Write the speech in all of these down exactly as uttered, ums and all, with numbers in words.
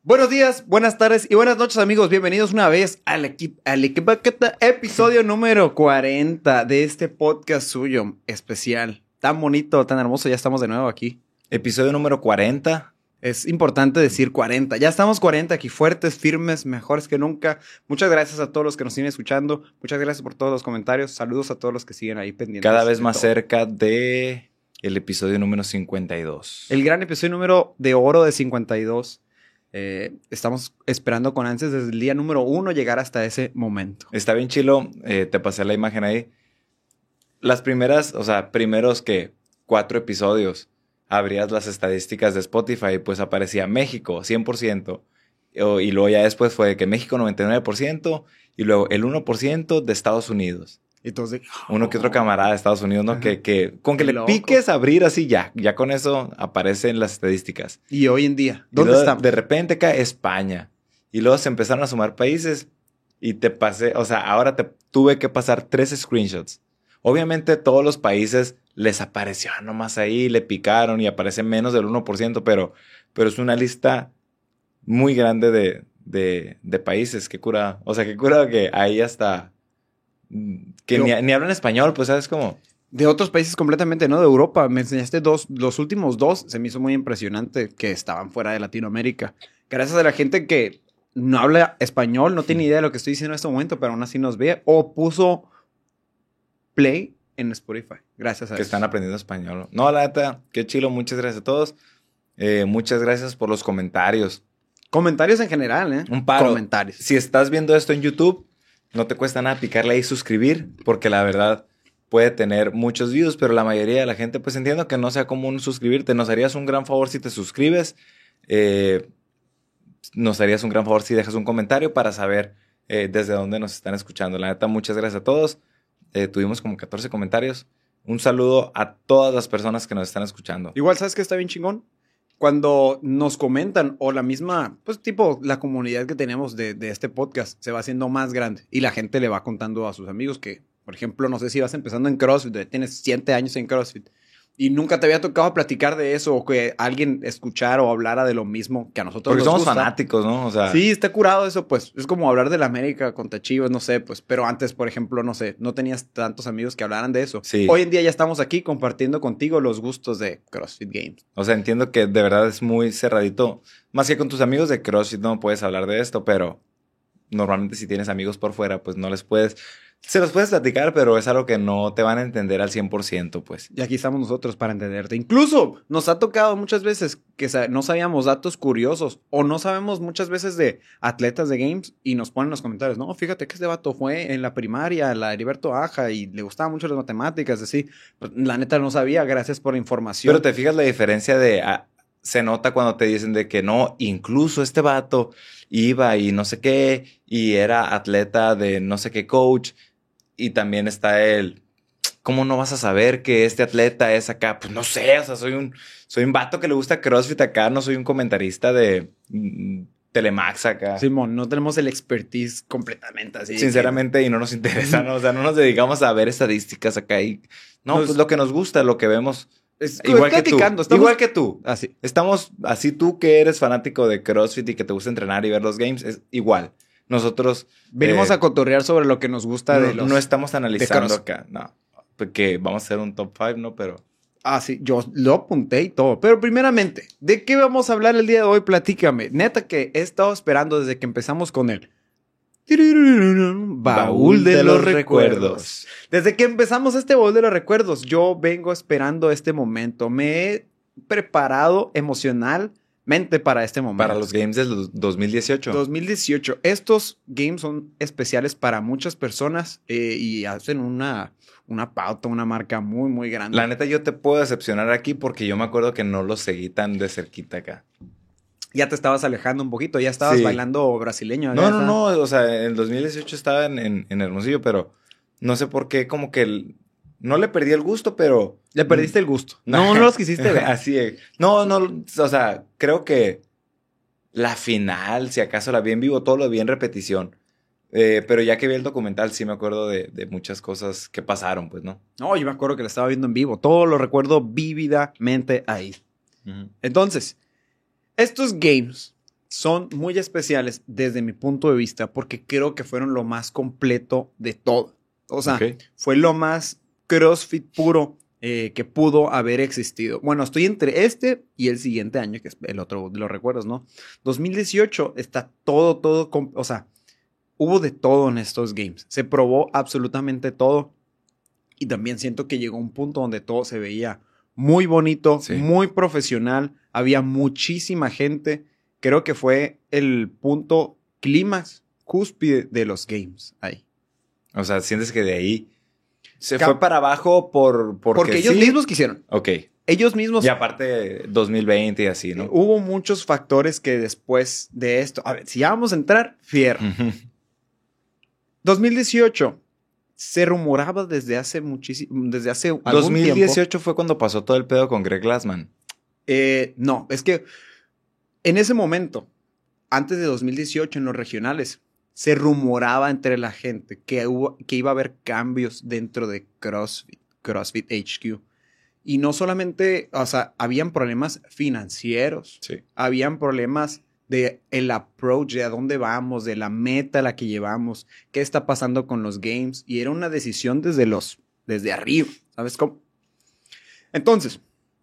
Buenos días, buenas tardes y buenas noches, amigos. Bienvenidos una vez al equipo, al equipo, episodio número cuarenta de este podcast suyo especial. Tan bonito, tan hermoso. Ya estamos de nuevo aquí. Episodio número cuarenta. Es importante decir cuarenta. Ya estamos cuarenta aquí, fuertes, firmes, mejores que nunca. Muchas gracias a todos los que nos siguen escuchando. Muchas gracias por todos los comentarios. Saludos a todos los que siguen ahí pendientes. Cada vez más todo. cerca de el episodio número cincuenta y dos. El gran episodio número de oro de cincuenta y dos. Eh, estamos esperando con ansias desde el día número uno llegar hasta ese momento. Está bien chilo. Eh, te pasé la imagen ahí. Las primeras, o sea, primeros que cuatro episodios, abrías las estadísticas de Spotify, pues aparecía México, cien por ciento. Y luego ya después fue que México, noventa y nueve por ciento. Y luego el uno por ciento de Estados Unidos. Entonces, Uno que otro camarada de Estados Unidos, ¿no? Que, que con que le loco. piques abrir así ya. Ya con eso aparecen las estadísticas. Y hoy en día, Y ¿dónde luego, estamos? de repente cae España. Y luego se empezaron a sumar países. Y te pasé, o sea, ahora te tuve que pasar tres screenshots. Obviamente todos los países les apareció nomás ahí, le picaron y aparece menos del uno por ciento, pero, pero es una lista muy grande de, de, de países. Qué cura. O sea, qué cura que ahí hasta... Que Yo, ni, ni hablan español, pues, ¿sabes cómo? De otros países completamente, ¿no? De Europa. Me enseñaste dos, los últimos dos. Se me hizo muy impresionante que estaban fuera de Latinoamérica. Gracias a la gente que no habla español, no tiene idea de lo que estoy diciendo en este momento, pero aún así nos ve. O puso play en Spotify. Gracias a Que eso. están aprendiendo español. No, la neta, qué chilo. Muchas gracias a todos. Eh, muchas gracias por los comentarios. Comentarios en general, ¿eh? Un paro. Comentarios. Si estás viendo esto en YouTube, no te cuesta nada picarle ahí suscribir, porque la verdad puede tener muchos views, pero la mayoría de la gente, pues entiendo que no sea común suscribirte. Nos harías un gran favor si te suscribes. Eh, nos harías un gran favor si dejas un comentario para saber eh, desde dónde nos están escuchando. La neta, muchas gracias a todos. Eh, tuvimos como catorce comentarios. Un saludo a todas las personas que nos están escuchando. Igual, ¿sabes qué está bien chingón? Cuando nos comentan o la misma, pues tipo la comunidad que tenemos de, de este podcast se va haciendo más grande y la gente le va contando a sus amigos que, por ejemplo, no sé si vas empezando en CrossFit, tienes siete años en CrossFit y nunca te había tocado platicar de eso o que alguien escuchara o hablara de lo mismo que a nosotros Porque nos somos gusta. fanáticos, ¿no? O sea, Sí, está curado eso, pues. Es como hablar de la América contra Chivas, no sé, pues. Pero antes, por ejemplo, no sé, no tenías tantos amigos que hablaran de eso. Sí. Hoy en día ya estamos aquí compartiendo contigo los gustos de CrossFit Games. O sea, entiendo que de verdad es muy cerradito. Más que con tus amigos de CrossFit no puedes hablar de esto, pero normalmente si tienes amigos por fuera, pues no les puedes... Se los puedes platicar, pero es algo que no te van a entender al cien por ciento, pues. Y aquí estamos nosotros para entenderte. Incluso nos ha tocado muchas veces que no sabíamos datos curiosos o no sabemos muchas veces de atletas de games y nos ponen en los comentarios, no, fíjate que este vato fue en la primaria, la Heriberto Aja y le gustaban mucho las matemáticas, así. Pues, la neta no sabía, gracias por la información. Pero te fijas la diferencia de... Ah, se nota cuando te dicen de que no, incluso este vato iba y no sé qué, y era atleta de no sé qué coach, y también está él. ¿Cómo no vas a saber que este atleta es acá? Pues no sé, o sea, soy un, soy un vato que le gusta CrossFit acá, no soy un comentarista de mm, Telemax acá. Simón, no tenemos el expertise completamente así. Sinceramente, que... y no nos interesa, ¿no? O sea, no nos dedicamos a ver estadísticas acá y... No, nos... pues lo que nos gusta, lo que vemos... Es, igual que tú. Estamos... Igual que tú. Así. Estamos así tú que eres fanático de CrossFit y que te gusta entrenar y ver los games, es igual. Nosotros venimos eh, a cotorrear sobre lo que nos gusta no, de los no estamos analizando acá, no. Porque vamos a hacer un top cinco, ¿no? Pero ah, sí, yo lo apunté y todo. Pero primeramente, ¿de qué vamos a hablar el día de hoy? Platícame. Neta que he estado esperando desde que empezamos con el baúl, baúl de, de los, los recuerdos. recuerdos. Desde que empezamos este baúl de los recuerdos, yo vengo esperando este momento. Me he preparado emocionalmente para este momento. Para los games del dos mil dieciocho. dos mil dieciocho. Estos games son especiales para muchas personas eh, y hacen una, una pauta, una marca muy, muy grande. La neta, yo te puedo decepcionar aquí porque yo me acuerdo que no los seguí tan de cerquita acá. Ya te estabas alejando un poquito, ya estabas sí. bailando brasileño. No, no, no, o sea, en el dos mil dieciocho estaba en, en, en Hermosillo, pero no sé por qué, como que el, no le perdí el gusto, pero... Le perdiste el gusto. No, no los quisiste ver. Así es. No, no, o sea, creo que la final, si acaso la vi en vivo, todo lo vi en repetición. Eh, pero ya que vi el documental, sí me acuerdo de, de muchas cosas que pasaron, pues, ¿no? No, yo me acuerdo que la estaba viendo en vivo. Todo lo recuerdo vívidamente ahí. Uh-huh. Entonces... estos games son muy especiales desde mi punto de vista porque creo que fueron lo más completo de todo. O sea, okay. fue lo más CrossFit puro eh, que pudo haber existido. Bueno, estoy entre este y el siguiente año, que es el otro de los recuerdos, ¿no? dos mil dieciocho está todo, todo, o sea, hubo de todo en estos games. Se probó absolutamente todo. Y también siento que llegó un punto donde todo se veía muy bonito, sí. muy profesional. Había muchísima gente. Creo que fue el punto clímax, cúspide de los games ahí. O sea, sientes que de ahí se Cap- fue para abajo por porque, porque ellos sí? mismos quisieron. Ok. Ellos mismos. Y aparte dos mil veinte y así, ¿no? Hubo muchos factores que después de esto... A ver, si ya vamos a entrar, fierro. dos mil dieciocho se rumoraba desde hace muchísimo... Desde hace algún dos mil dieciocho tiempo. Fue cuando pasó todo el pedo con Greg Glassman. Eh, no, es que en ese momento, antes de dos mil dieciocho, en los regionales, se rumoraba entre la gente que, hubo, que iba a haber cambios dentro de CrossFit, CrossFit H Q. Y no solamente, o sea, habían problemas financieros, sí. habían problemas de el approach, de a dónde vamos, de la meta a la que llevamos, qué está pasando con los games. Y era una decisión desde los, desde arriba, ¿sabes cómo? Entonces,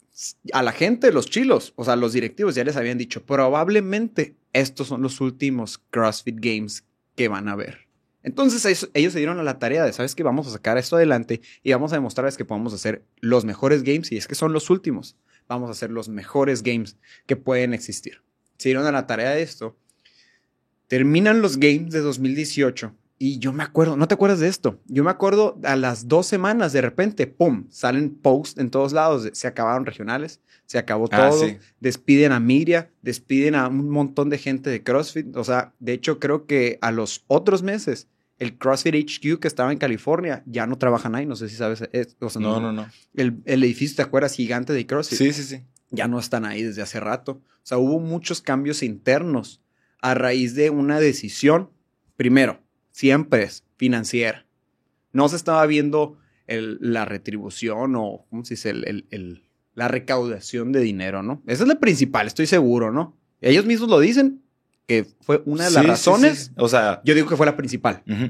a la gente, los chilos, o sea, los directivos ya les habían dicho, probablemente estos son los últimos CrossFit Games que van a ver. Entonces ellos, ellos se dieron a la tarea de, ¿sabes qué? Vamos a sacar esto adelante y vamos a demostrarles que podemos hacer los mejores games, y es que son los últimos. Vamos a hacer los mejores games que pueden existir. Se dieron a la tarea de esto. Terminan los games de dos mil dieciocho y yo me acuerdo, ¿no te acuerdas de esto? Yo me acuerdo a las dos semanas de repente, ¡pum! Salen posts en todos lados. Se acabaron regionales, se acabó todo. Ah, sí. Despiden a Miria, despiden a un montón de gente de CrossFit. O sea, de hecho creo que a los otros meses el CrossFit H Q que estaba en California ya no trabajan ahí. No sé si sabes. Es, o sea, no, no, no. El, el edificio, ¿te acuerdas? Gigante de CrossFit. Sí, sí, sí. Ya no están ahí desde hace rato. O sea, hubo muchos cambios internos a raíz de una decisión. Primero, siempre es financiera. No se estaba viendo el, la retribución o, ¿cómo se dice? El, el, el, la recaudación de dinero, ¿no? Esa es la principal, estoy seguro, ¿no? Ellos mismos lo dicen, que fue una de las sí, razones. Sí, sí. O sea, yo digo que fue la principal. Uh-huh.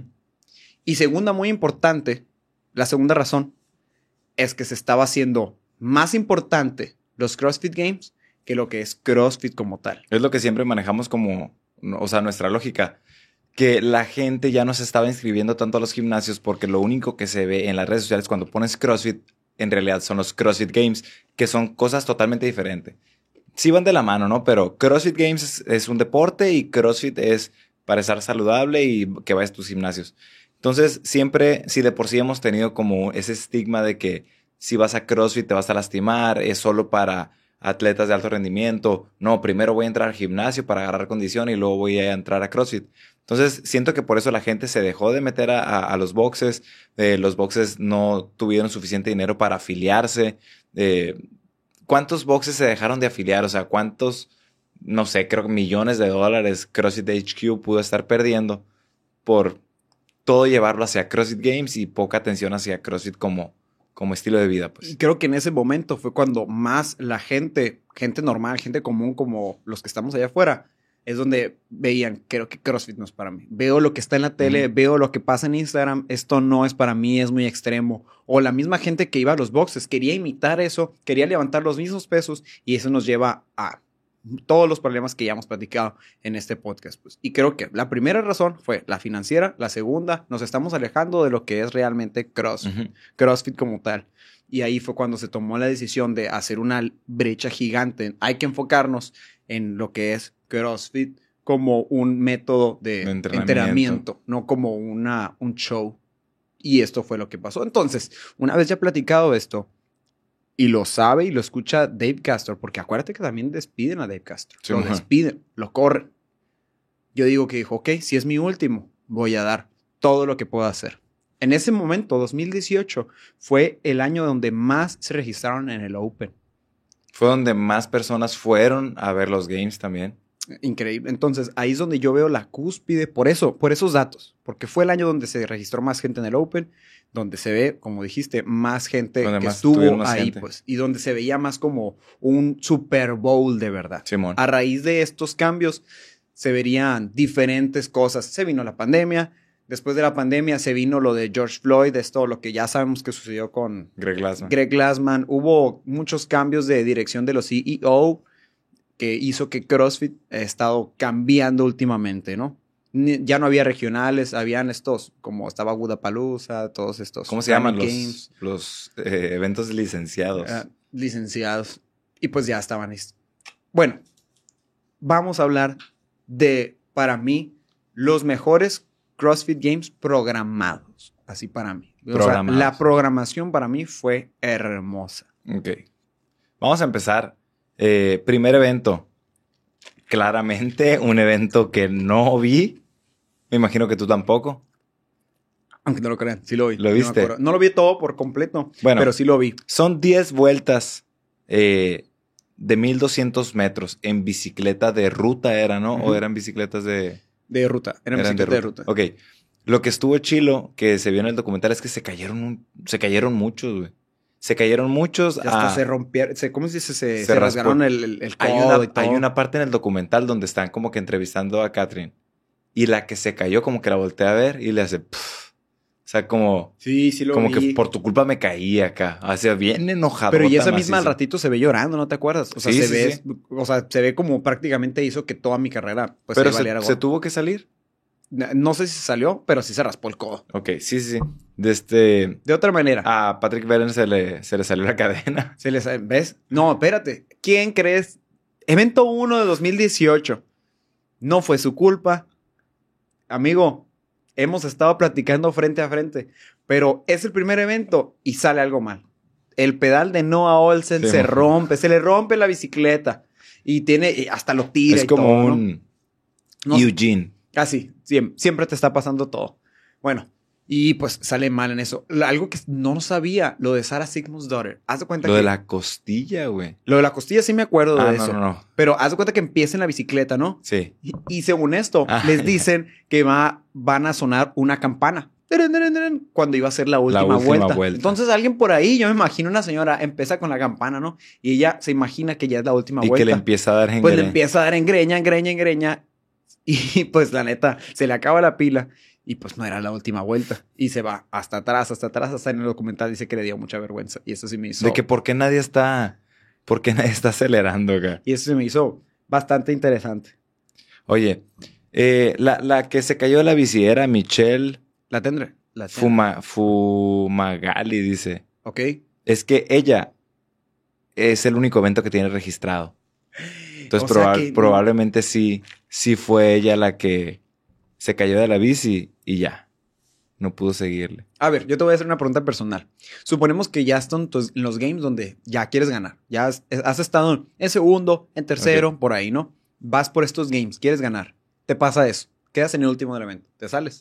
Y segunda, muy importante, la segunda razón es que se estaba haciendo más importante los CrossFit Games que lo que es CrossFit como tal. Es lo que siempre manejamos como, o sea, nuestra lógica. Que la gente ya no se estaba inscribiendo tanto a los gimnasios porque lo único que se ve en las redes sociales cuando pones CrossFit, en realidad son los CrossFit Games, que son cosas totalmente diferentes. Sí van de la mano, ¿no? Pero CrossFit Games es, es un deporte y CrossFit es para estar saludable y que vayas a tus gimnasios. Entonces, siempre, si de por sí hemos tenido como ese estigma de que si vas a CrossFit te vas a lastimar, es solo para atletas de alto rendimiento. No, primero voy a entrar al gimnasio para agarrar condición y luego voy a entrar a CrossFit. Entonces, siento que por eso la gente se dejó de meter a, a, a los boxes. Eh, los boxes no tuvieron suficiente dinero para afiliarse. Eh, ¿Cuántos boxes se dejaron de afiliar? O sea, ¿cuántos, no sé, creo que millones de dólares CrossFit H Q pudo estar perdiendo por todo llevarlo hacia CrossFit Games y poca atención hacia CrossFit como, como estilo de vida, pues? Y creo que en ese momento fue cuando más la gente, gente normal, gente común como los que estamos allá afuera, es donde veían, creo que CrossFit no es para mí. Veo lo que está en la tele, mm. veo lo que pasa en Instagram, esto no es para mí, es muy extremo. O la misma gente que iba a los boxes quería imitar eso, quería levantar los mismos pesos y eso nos lleva a todos los problemas que ya hemos platicado en este podcast, pues. Y creo que la primera razón fue la financiera, la segunda, nos estamos alejando de lo que es realmente CrossFit, uh-huh. CrossFit como tal. Y ahí fue cuando se tomó la decisión de hacer una brecha gigante. Hay que enfocarnos en lo que es CrossFit como un método de, de entrenamiento. entrenamiento, no como una, un show. Y esto fue lo que pasó. Entonces, una vez ya platicado esto, y lo sabe y lo escucha Dave Castor, porque acuérdate que también despiden a Dave Castor. Sí, lo mujer. despiden, lo corren. Yo digo que dijo, ok, si es mi último, voy a dar todo lo que pueda hacer. En ese momento, dos mil dieciocho, fue el año donde más se registraron en el Open. Fue donde más personas fueron a ver los games también. Increíble. Entonces, ahí es donde yo veo la cúspide, por eso, por esos datos, porque fue el año donde se registró más gente en el Open, donde se ve, como dijiste, más gente Donde que más estuvo tuvieron más ahí, gente. pues, y donde se veía más como un Super Bowl de verdad. Simón. A raíz de estos cambios, se verían diferentes cosas. Se vino la pandemia, después de la pandemia se vino lo de George Floyd, esto, lo que ya sabemos que sucedió con Greg Glassman. Greg Glassman. Hubo muchos cambios de dirección de los C E O, que hizo que CrossFit ha estado cambiando últimamente, ¿no? Ni- Ya no había regionales, habían estos, como estaba Wodapalooza, todos estos. ¿Cómo se llaman Grammy los, Games, los eh, eventos licenciados? ah, licenciados. Y pues ya estaban listos. Bueno, vamos a hablar de, para mí, los mejores CrossFit Games programados. Así para mí. O sea, Programados. la programación para mí fue hermosa. Ok. Vamos a empezar. Eh, primer evento. Claramente un evento que no vi. Me imagino que tú tampoco. Aunque no lo crean, sí lo vi. ¿Lo No me viste? acuerdo. No, lo vi todo por completo, Bueno. pero sí lo vi. Son diez vueltas eh, de mil doscientos metros en bicicleta de ruta era, ¿no? Ujú. ¿O eran bicicletas de...? De ruta, era eran bicicleta de ruta. Ok. Lo que estuvo chilo, que se vio en el documental, es que se cayeron, un- se cayeron muchos, güey. Se cayeron muchos. Ya hasta a- se rompieron, se, ¿cómo se dice? Se, Se se raspó. rasgaron el, el, el Hay codo una, y todo. hay una parte en el documental donde están como que entrevistando a Catherine. Y la que se cayó como que la voltea a ver y le hace... "Pff". O sea, como, Sí, sí lo como vi. que por tu culpa me caí acá. O sea, bien enojado. Pero y esa misma al ratito se ve llorando, ¿no te acuerdas? O sea, Sí, se sí, ve, sí. o sea, se ve como prácticamente hizo que toda mi carrera pues Pero ahí se, valiera se gorro. tuvo que salir. No sé si se salió, pero sí se raspó el codo. Ok, sí, sí, sí. De este... De otra manera. A Patrick Bellen se le, se le salió la cadena. Se les, ¿ves? No, espérate. ¿Quién crees? Evento uno de dos mil dieciocho. No fue su culpa. Amigo, hemos estado platicando frente a frente, pero es el primer evento y sale algo mal. El pedal de Noah Olsen Sí, se mo. rompe, se le rompe la bicicleta y tiene, y hasta lo tira Es y como todo, ¿no? un No- Eugene. Casi, siem- siempre te está pasando todo. Bueno, y pues sale mal en eso. Lo- Algo que no sabía, lo de Sarah Sigmund's Daughter. Haz de cuenta Lo que... de la costilla, güey. Lo de la costilla sí me acuerdo Ah, de no, eso. no, no. Pero haz de cuenta que empieza en la bicicleta, ¿no? Sí. Y, y según esto, Ah, les ya. dicen que va, van a sonar una campana. Terén, terén, terén, cuando iba a ser la última, última vuelta. vuelta. Entonces alguien por ahí, yo me imagino una señora, empieza con la campana, ¿no? Y ella se imagina que ya es la última Y vuelta. que le empieza a dar en Pues le empieza a dar engreña, engreña, engreña. Y pues la neta, se le acaba la pila. Y pues no era la última vuelta. Y se va hasta atrás, hasta atrás, hasta en el documental dice que le dio mucha vergüenza. Y eso sí me hizo... De que por qué nadie está... ¿Por qué nadie está acelerando acá? Y eso se me hizo bastante interesante. Oye, eh, la, la que se cayó de la bici era Michelle La tendré. La tendré. Fuma, Fumagalli, dice. Ok. Es que ella es el único evento que tiene registrado. Entonces O sea proba- que no- probablemente sí, sí fue ella la que se cayó de la bici y ya. No pudo seguirle. A ver, yo te voy a hacer una pregunta personal. Suponemos que ya están tus- en los games donde ya quieres ganar. Ya has, has estado en segundo, en tercero, por ahí, ¿no? Vas por estos games, quieres ganar. Te pasa eso. Quedas en el último del evento. Te sales.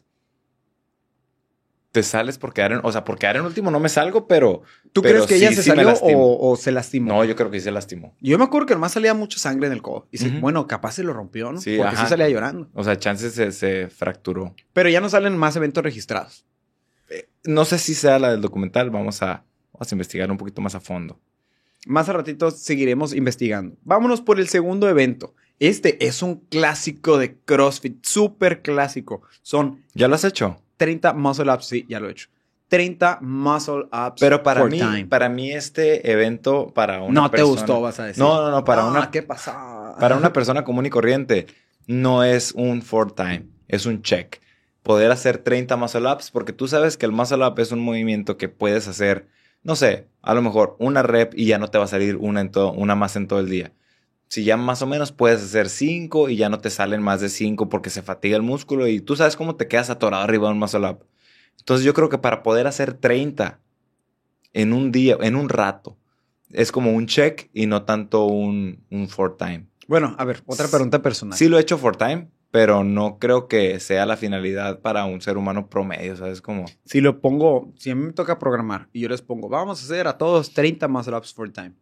Te sales por quedar en... O sea, por quedar en último no me salgo, pero... ¿Tú pero crees que sí, ella se sí me salió lastimó. o, o se lastimó? No, yo creo que sí se lastimó. Yo me acuerdo que nomás salía mucha sangre en el codo. Y sí, Ujú. bueno, capaz se lo rompió, ¿no? Sí, Porque ajá. sí salía llorando. O sea, chances se, se fracturó. Pero ya no salen más eventos registrados. No sé si sea la del documental. Vamos a, vamos a investigar un poquito más a fondo. Más a ratito seguiremos investigando. Vámonos por el segundo evento. Este es un clásico de CrossFit, súper clásico. Son ¿Ya lo has hecho? treinta muscle ups, sí, ya lo he hecho. treinta muscle ups Pero para for mí, time. para mí este evento, para una No te persona- gustó, vas a decir. No, no, no, para Ah, una, ¿qué pasa? para una persona común y corriente, no es un four time, es un check. Poder hacer treinta muscle ups, porque tú sabes que el muscle up es un movimiento que puedes hacer, no sé, a lo mejor una rep y ya no te va a salir una, en todo, una más en todo el día. Si ya más o menos puedes hacer cinco y ya no te salen más de cinco porque se fatiga el músculo y tú sabes cómo te quedas atorado arriba de un muscle up. Entonces yo creo que para poder hacer treinta en un día, en un rato, es como un check y no tanto un, un four time. Bueno, a ver, otra pregunta personal. Sí lo he hecho four time, pero no creo que sea la finalidad para un ser humano promedio, ¿sabes? Como... Si lo pongo, si a mí me toca programar y yo les pongo, vamos a hacer a todos treinta muscle ups for time.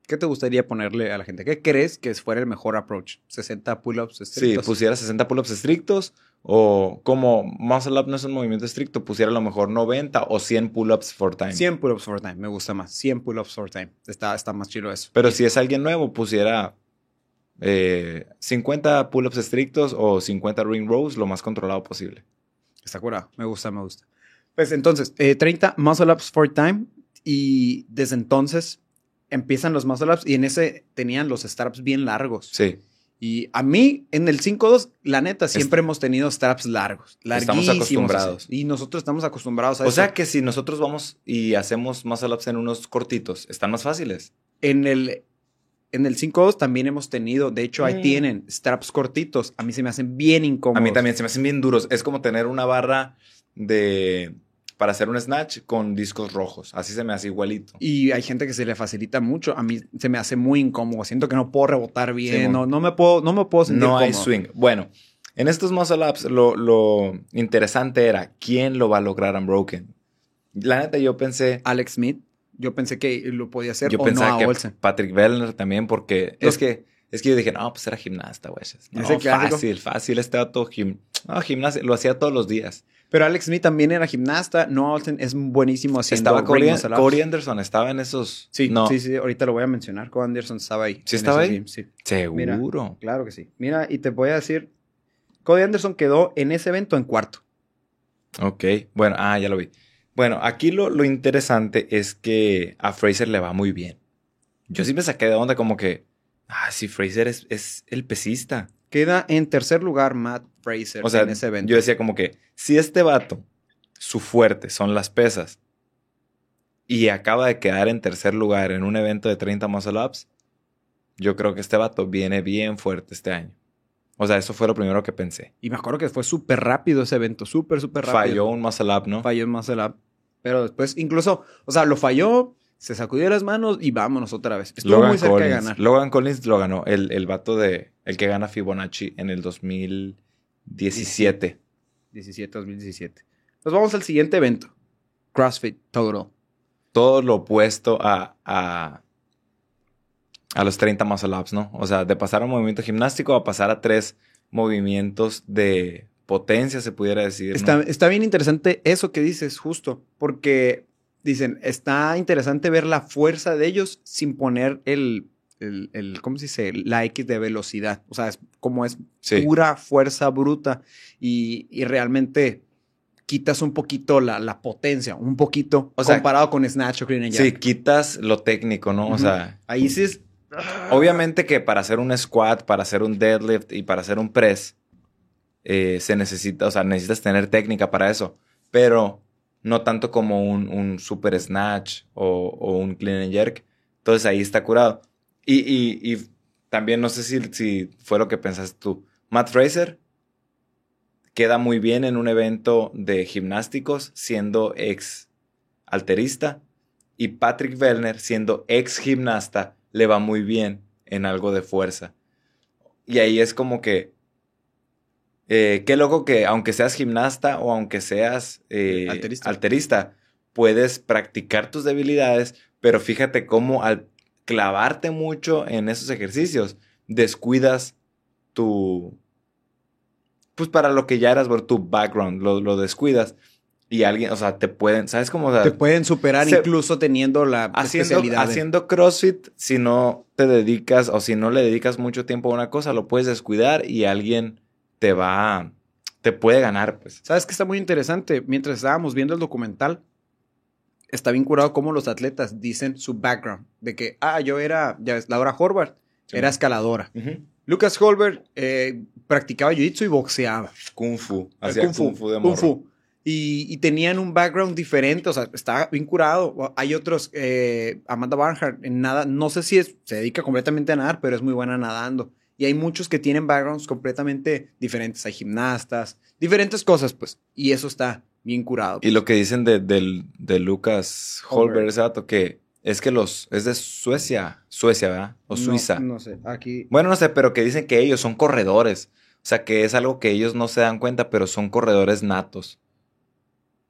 ¿Qué te gustaría ponerle a la gente? ¿Qué crees que fuera el mejor approach? ¿sesenta pull-ups estrictos? Sí, pusiera sesenta pull-ups estrictos o como muscle up no es un movimiento estricto, pusiera a lo mejor noventa o cien pull-ups for time. cien pull-ups for time, me gusta más. cien pull-ups for time. Está, está más chido eso. Pero si es alguien nuevo, pusiera eh, cincuenta pull-ups estrictos o cincuenta ring rows, lo más controlado posible. Está curado. Me gusta, me gusta. Pues entonces, eh, treinta muscle ups for time y desde entonces empiezan los muscle ups y en ese tenían los straps bien largos. Sí. Y a mí, en el cinco dos, la neta, siempre Est hemos tenido straps largos. Estamos acostumbrados. Así, y nosotros estamos acostumbrados a o eso. O sea que si nosotros vamos y hacemos muscle ups en unos cortitos, ¿están más fáciles? En el, en el cinco dos también hemos tenido, de hecho, ahí mm. tienen straps cortitos. A mí se me hacen bien incómodos. A mí también se me hacen bien duros. Es como tener una barra de... para hacer un snatch con discos rojos. Así se me hace igualito. Y hay gente que se le facilita mucho. A mí se me hace muy incómodo. Siento que no puedo rebotar bien. Sí, no, no, me puedo, no me puedo sentir No cómodo. hay swing. Bueno, en estos muscle ups lo, lo interesante era quién lo va a lograr unbroken. La neta yo pensé... Alex Smith. Yo pensé que lo podía hacer yo o pensaba no a que Olsen. Patrick Vellner también porque... Los... Es que... Es que yo dije, no, pues era gimnasta, güey. No, ¿Ese fácil, fácil. Este dato gim... no, gimnasia. Lo hacía todos los días. Pero Alex Smith también era gimnasta. Noah Olsen es buenísimo haciendo Estaba Corey, Corey Anderson. Estaba en esos... Sí, no. sí, sí. Ahorita lo voy a mencionar. Corey Anderson estaba ahí. ¿Sí estaba ahí? Gym, sí. ¿Seguro? Mira, claro que sí. Mira, y te voy a decir... Cody Anderson quedó en ese evento en cuarto. Ok. Bueno, ah, ya lo vi. Bueno, aquí lo, lo interesante es que a Fraser le va muy bien. Yo sí me saqué de onda como que... Ah, sí, Fraser es, es el pesista. Queda en tercer lugar Matt Fraser o sea, en ese evento. Yo decía como que si este vato, su fuerte son las pesas y acaba de quedar en tercer lugar en un evento de treinta muscle ups, yo creo que este vato viene bien fuerte este año. O sea, eso fue lo primero que pensé. Y me acuerdo que fue súper rápido ese evento, súper, súper rápido. Falló un muscle up, ¿no? Falló un muscle up. Pero después, incluso, o sea, lo falló, se sacudió las manos y vámonos otra vez. Estuvo Logan muy cerca Collins. de ganar. Logan Collins lo ganó, el, el vato de... El que gana Fibonacci en el dos mil diecisiete. diecisiete, dos mil diecisiete. Nos vamos al siguiente evento. CrossFit Total. Todo lo opuesto a... a A los treinta muscle ups, ¿no? O sea, de pasar a un movimiento gimnástico a pasar a tres movimientos de potencia, se pudiera decir, ¿no? Está, está bien interesante eso que dices, justo. Porque, dicen, está interesante ver la fuerza de ellos sin poner el, el, el ¿cómo se dice? La X de velocidad. O sea, es como es sí. pura fuerza bruta. Y, y realmente quitas un poquito la, la potencia, un poquito, o sea, comparado con Snatch o Clean and Jerk. Sí, quitas lo técnico, ¿no? Uh-huh. O sea... Ahí sí es... Obviamente que para hacer un squat, para hacer un deadlift y para hacer un press, eh, se necesita, o sea, necesitas tener técnica para eso. Pero no tanto como un, un super snatch o, o un clean and jerk. Entonces ahí está curado. Y, y, y también no sé si, si fue lo que pensaste tú. Matt Fraser queda muy bien en un evento de gimnásticos siendo ex alterista. Y Patrick Vellner siendo ex gimnasta le va muy bien en algo de fuerza. Y ahí es como que... Eh, qué loco que aunque seas gimnasta o aunque seas eh, alterista. alterista, puedes practicar tus debilidades, pero fíjate cómo al clavarte mucho en esos ejercicios, descuidas tu... Pues para lo que ya eras, por tu background, lo, lo descuidas. Y alguien, o sea, te pueden, ¿sabes cómo? O sea, te pueden superar se, incluso teniendo la haciendo, especialidad. Haciendo CrossFit, si no te dedicas o si no le dedicas mucho tiempo a una cosa, lo puedes descuidar y alguien te va, te puede ganar, pues. ¿Sabes qué está muy interesante? Mientras estábamos viendo el documental, está bien curado cómo los atletas dicen su background. De que, ah, yo era, ya ves, Laura Horvath, sí, era escaladora. Uh-huh. Lucas Holberg eh, practicaba jiu-jitsu y boxeaba. Kung Fu. Hacía Kung Fu. Kung Fu de Kung morro. Fu. Y, y tenían un background diferente, o sea, estaba bien curado. Hay otros, eh, Amanda Barnhart, en nada, no sé si es, se dedica completamente a nadar, pero es muy buena nadando. Y hay muchos que tienen backgrounds completamente diferentes. Hay gimnastas, diferentes cosas, pues. Y eso está bien curado. Pues. Y lo que dicen de, de, de Lucas Holberg, exacto, que es que los, es de Suecia, Suecia, ¿verdad? O Suiza. No, no sé, aquí. Bueno, no sé, pero que dicen que ellos son corredores. O sea, que es algo que ellos no se dan cuenta, pero son corredores natos.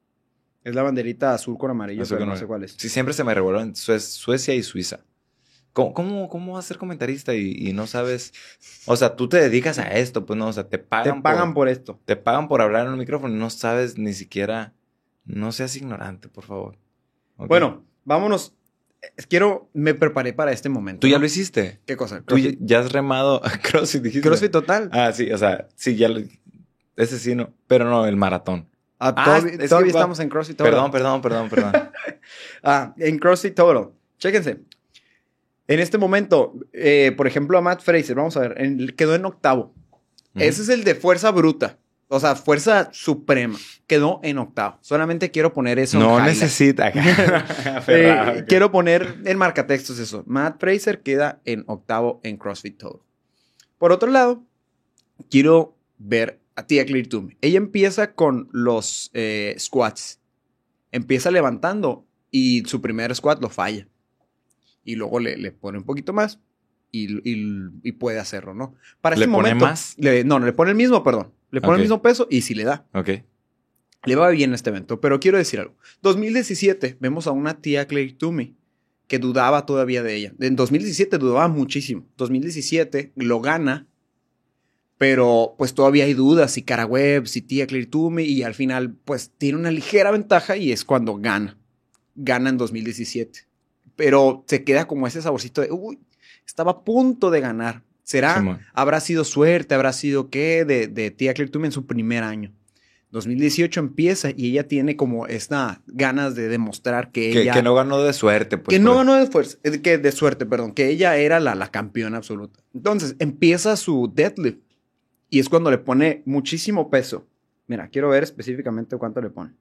Es la banderita azul con amarillo, azul pero con no sé cuál es. Sí, siempre se me revuelven Sue- Suecia y Suiza. ¿Cómo, cómo, cómo vas a ser comentarista y, y no sabes? O sea, tú te dedicas a esto, pues no, o sea, te pagan, Te pagan por, por esto. Te pagan por hablar en un micrófono y no sabes ni siquiera... No seas ignorante, por favor. Okay. Bueno, vámonos. Quiero... Me preparé para este momento. ¿Tú ya ¿no? lo hiciste? ¿Qué cosa? ¿Tú ya, ya has remado a CrossFit, dijiste? CrossFit total. Ah, sí, o sea, sí, ya lo... Ese sí, no. Pero no, el maratón. Ah, todavía ah, todavía que, estamos en CrossFit Total. Perdón, perdón, perdón, perdón. ah, en CrossFit Total. Chéquense. En este momento, eh, por ejemplo, a Matt Fraser, vamos a ver, en, quedó en octavo. Uh-huh. Ese es el de fuerza bruta. O sea, fuerza suprema. Quedó en octavo. Solamente quiero poner eso. No necesita. eh, quiero poner en marcatextos eso. Matt Fraser queda en octavo en CrossFit Total. Por otro lado, quiero ver a Tia Claire Toomey. Ella empieza con los eh, squats. Empieza levantando y su primer squat lo falla. Y luego le, le pone un poquito más y, y, y puede hacerlo, ¿no? Para este ¿Le pone momento, más? Le, no, no, le pone el mismo, perdón. Le pone okay. el mismo peso y sí le da. Ok. Le va bien este evento, pero quiero decir algo. dos mil diecisiete vemos a una Tia Claire Toomey que dudaba todavía de ella. En dos mil diecisiete dudaba muchísimo. dos mil diecisiete lo gana, pero pues todavía hay dudas si Cara Webb, si Tia Claire Toomey, y al final pues tiene una ligera ventaja y es cuando gana. Gana en dos mil diecisiete. Pero se queda como ese saborcito de, uy, estaba a punto de ganar. ¿Será? Sí, ¿habrá sido suerte? ¿Habrá sido qué? De, de Tia Claire Toomey en su primer año. dos mil dieciocho empieza y ella tiene como esta ganas de demostrar que, que ella... Que no ganó de suerte. Pues, que no pues. ganó de, fuerza, que de suerte, perdón. Que ella era la, la campeona absoluta. Entonces, empieza su deadlift. Y es cuando le pone muchísimo peso. Mira, quiero ver específicamente cuánto le pone.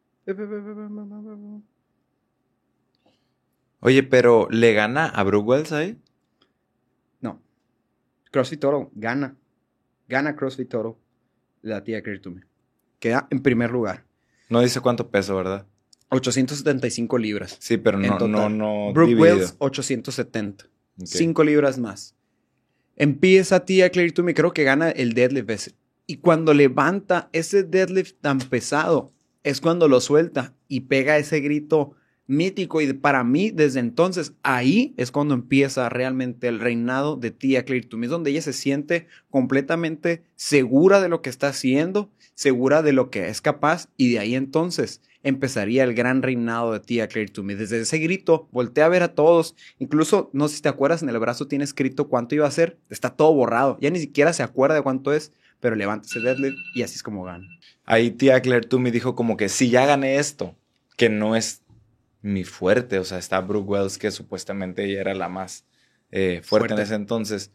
Oye, pero ¿le gana a Brooke Wells ahí? No. CrossFit Total gana. Gana CrossFit Total la Tia Claire Toomey. Queda en primer lugar. No dice cuánto peso, ¿verdad? ochocientas setenta y cinco libras. Sí, pero no, no, no. Brooke Wells, ochocientos setenta. Okay. cinco libras más. Empieza Tia Claire Toomey, creo que gana el deadlift ese. Y cuando levanta ese deadlift tan pesado, es cuando lo suelta y pega ese grito mítico. Y para mí, desde entonces, ahí es cuando empieza realmente el reinado de Tia Claire Toomey. Es donde ella se siente completamente segura de lo que está haciendo, segura de lo que es capaz. Y de ahí entonces empezaría el gran reinado de Tia Claire Toomey. Desde ese grito, voltea a ver a todos. Incluso, no sé si te acuerdas, en el brazo tiene escrito cuánto iba a ser. Está todo borrado. Ya ni siquiera se acuerda de cuánto es, pero levanta ese deadlift y así es como gana. Ahí Tia Claire Toomey dijo como que si ya gané esto, que no es mi fuerte. O sea, está Brooke Wells, que supuestamente ella era la más eh, fuerte, fuerte en ese entonces.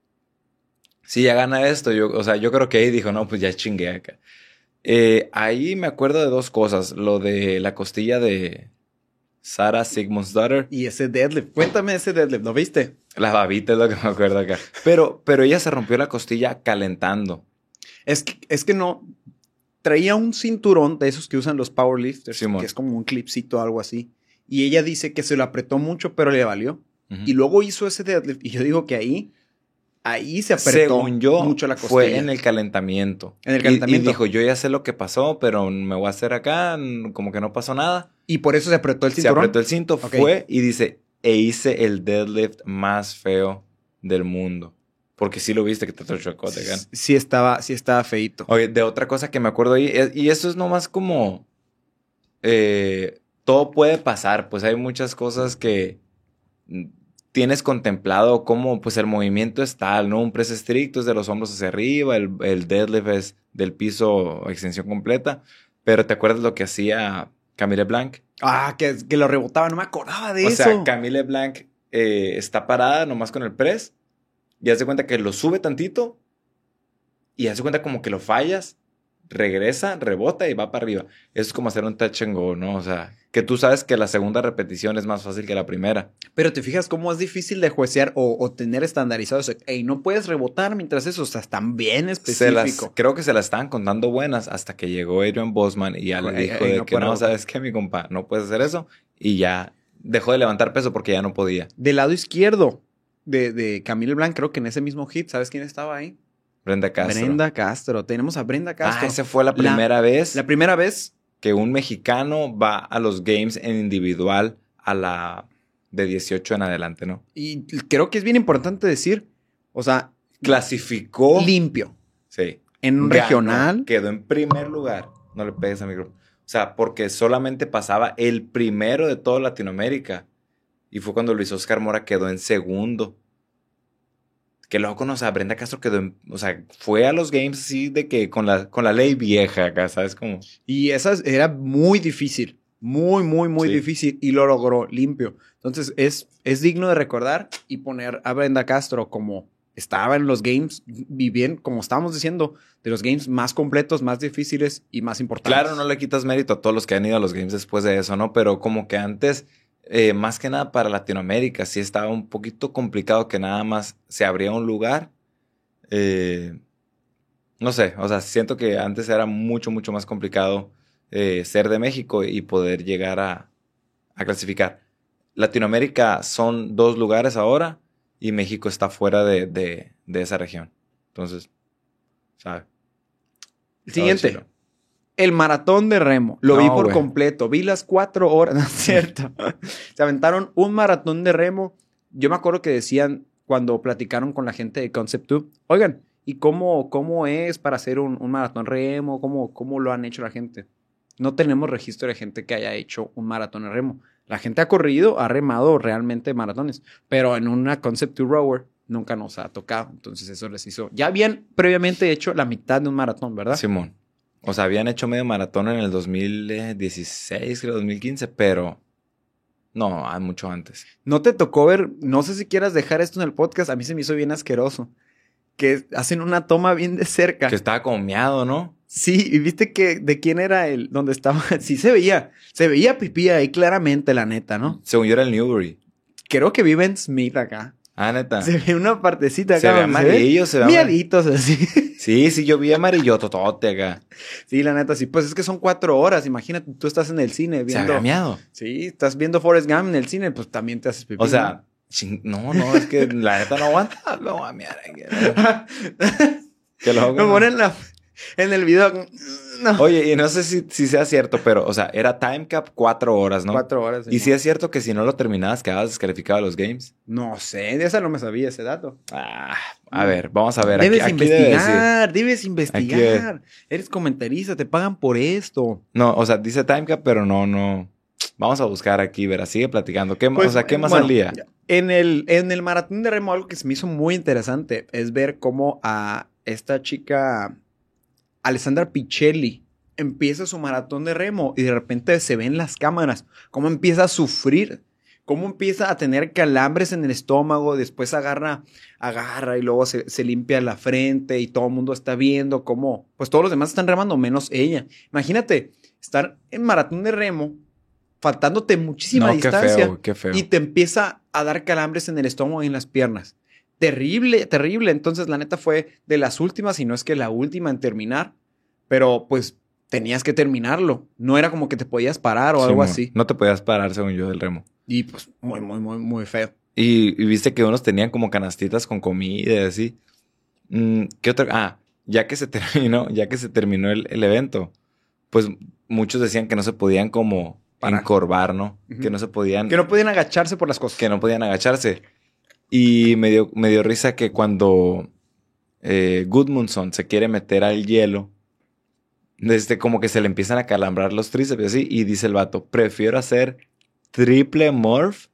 Si ya gana esto, yo, o sea, yo creo que ahí dijo, no, pues ya chingué acá. Eh, ahí me acuerdo de dos cosas. Lo de la costilla de Sarah Sigmundsdottir. Y ese deadlift. Cuéntame ese deadlift, ¿lo viste? La babita es lo que me acuerdo acá. Pero, pero ella se rompió la costilla calentando. Es que, es que no... Traía un cinturón de esos que usan los powerlifters, Simón, que es como un clipcito o algo así. Y ella dice que se lo apretó mucho, pero le valió. Uh-huh. Y luego hizo ese deadlift. Y yo digo que ahí... Ahí se apretó Según yo, mucho la costilla. Fue en el calentamiento. En el calentamiento. Y, y dijo, yo ya sé lo que pasó, pero me voy a hacer acá, como que no pasó nada. Y por eso se apretó el cinturón. Se apretó el cinto, okay. Fue y dice, e hice el deadlift más feo del mundo. Porque sí lo viste que te chocó de gan. Sí estaba, sí estaba feíto. Oye, de otra cosa que me acuerdo ahí, y eso es nomás como, eh, todo puede pasar, pues hay muchas cosas que tienes contemplado como pues el movimiento es tal, ¿no? Un press estricto es de los hombros hacia arriba, el, el deadlift es del piso extensión completa, pero ¿te acuerdas lo que hacía Camille Blanc? Ah, que, que lo rebotaba, no me acordaba de o eso. O sea, Camille Blanc eh, está parada nomás con el press y hace cuenta que lo sube tantito y hace cuenta como que lo fallas, regresa, rebota y va para arriba. Eso es como hacer un touch and go, ¿no? O sea, que tú sabes que la segunda repetición es más fácil que la primera. Pero te fijas cómo es difícil de juecear o, o tener estandarizado eso. Ey, no puedes rebotar mientras eso, o sea, es tan bien específico. Las, creo que se la estaban contando buenas hasta que llegó Adrian Bosman y ya le ey, dijo ey, de no que no, ¿sabes qué, mi compa? No puedes hacer eso. Y ya dejó de levantar peso porque ya no podía. Del lado izquierdo de, de Camille Blanc, creo que en ese mismo hit, ¿sabes quién estaba ahí? Brenda Castro. Brenda Castro. Tenemos a Brenda Castro. Ah, esa fue la primera la, vez. La primera vez. Que un mexicano va a los games en individual a la de dieciocho en adelante, ¿no? Y creo que es bien importante decir, o sea... Clasificó... Limpio. Sí. En un Ganó, regional. Quedó en primer lugar. No le pegues al micrófono. O sea, porque solamente pasaba el primero de toda Latinoamérica. Y fue cuando Luis Oscar Mora quedó en segundo. Que loco, no, o sea, Brenda Castro quedó en... O sea, fue a los games así de que con la, con la ley vieja acá, ¿sabes cómo? Y esa era muy difícil. Muy, muy, muy Sí. difícil. Y lo logró limpio. Entonces, es, es digno de recordar y poner a Brenda Castro como estaba en los games. Y bien, como estábamos diciendo, de los games más completos, más difíciles y más importantes. Claro, no le quitas mérito a todos los que han ido a los games después de eso, ¿no? Pero como que antes... Eh, más que nada para Latinoamérica, sí estaba un poquito complicado que nada más se abría un lugar. Eh, no sé, o sea, siento que antes era mucho, mucho más complicado eh, ser de México y poder llegar a, a clasificar. Latinoamérica son dos lugares ahora y México está fuera de, de, de esa región. Entonces, ¿sabes? Siguiente. El maratón de remo. Lo No, vi por güey. completo. Vi las cuatro horas. No es cierto. Se aventaron un maratón de remo. Yo me acuerdo que decían cuando platicaron con la gente de Concept Tube, oigan, ¿y cómo, cómo es para hacer un, un maratón remo? ¿Cómo, ¿Cómo lo han hecho la gente? No tenemos registro de gente que haya hecho un maratón de remo. La gente ha corrido, ha remado realmente maratones, pero en una Concept Tube Rower nunca nos ha tocado. Entonces eso les hizo... Ya habían previamente hecho la mitad de un maratón, ¿verdad? Simón. O sea, habían hecho medio maratón en el dos mil dieciséis, creo, dos mil quince, pero no, mucho antes. ¿No te tocó ver? No sé si quieras dejar esto en el podcast. A mí se me hizo bien asqueroso. Que hacen una toma bien de cerca. Que estaba como miado, ¿no? Sí, y viste que de quién era el, donde estaba. Sí, se veía. Se veía pipí ahí claramente, la neta, ¿no? Según yo era el Newbury. Creo que vive en Smith acá. Ah, neta. Se ve una partecita acá. Se ve donde amarillo, se ve amarillo. miaditos así. Sí, sí, yo vi amarillo totote acá. Sí, la neta, sí. Pues es que son cuatro horas. Imagínate, tú estás en el cine Se viendo. había miado. Sí, estás viendo Forrest Gump en el cine, pues también te haces pipí. O sea, ching- no, no, es que la neta no aguanta. Me voy a miar aquí, ¿no? Que lo Me ponen la, en el video. No. Oye, y no sé si, si sea cierto, pero, o sea, era time cap cuatro horas, ¿no? Cuatro horas. Y si es cierto que si no lo terminabas quedabas descalificado de los games. No sé, de esa no me sabía ese dato. Ah, a ver, vamos a ver. Debes aquí, aquí debe decir. investigar, debes investigar. Eres comentarista, te pagan por esto. No, o sea, dice time cap, pero no, no. Vamos a buscar aquí, verás, sigue platicando. ¿Qué, Pues, o sea, ¿qué más bueno, salía? En el, en el maratón de remo, algo que se me hizo muy interesante es ver cómo a esta chica, Alessandra Pichelli, empieza su maratón de remo y de repente se ven las cámaras, cómo empieza a sufrir, cómo empieza a tener calambres en el estómago, después agarra, agarra y luego se, se limpia la frente y todo el mundo está viendo cómo, pues todos los demás están remando menos ella. Imagínate estar en maratón de remo, faltándote muchísima No, distancia qué feo, qué feo. y te empieza a dar calambres en el estómago y en las piernas. Terrible, terrible. Entonces, la neta fue de las últimas, y no es que la última en terminar, pero pues tenías que terminarlo. No era como que te podías parar o Sí, algo mo- así. No te podías parar, según yo, del remo. Y pues muy, muy, muy, muy feo. Y, y viste que unos tenían como canastitas con comida y así. Mm, ¿Qué otra? Ah, ya que se terminó, ya que se terminó el, el evento, pues muchos decían que no se podían como Parar. encorvar, ¿no? Ujú. Que no se podían, Que no podían agacharse por las cosas. que no podían agacharse. Y me dio, me dio risa que cuando eh, Gudmundsson se quiere meter al hielo, desde como que se le empiezan a calambrar los tríceps y así, y dice el vato, prefiero hacer triple morph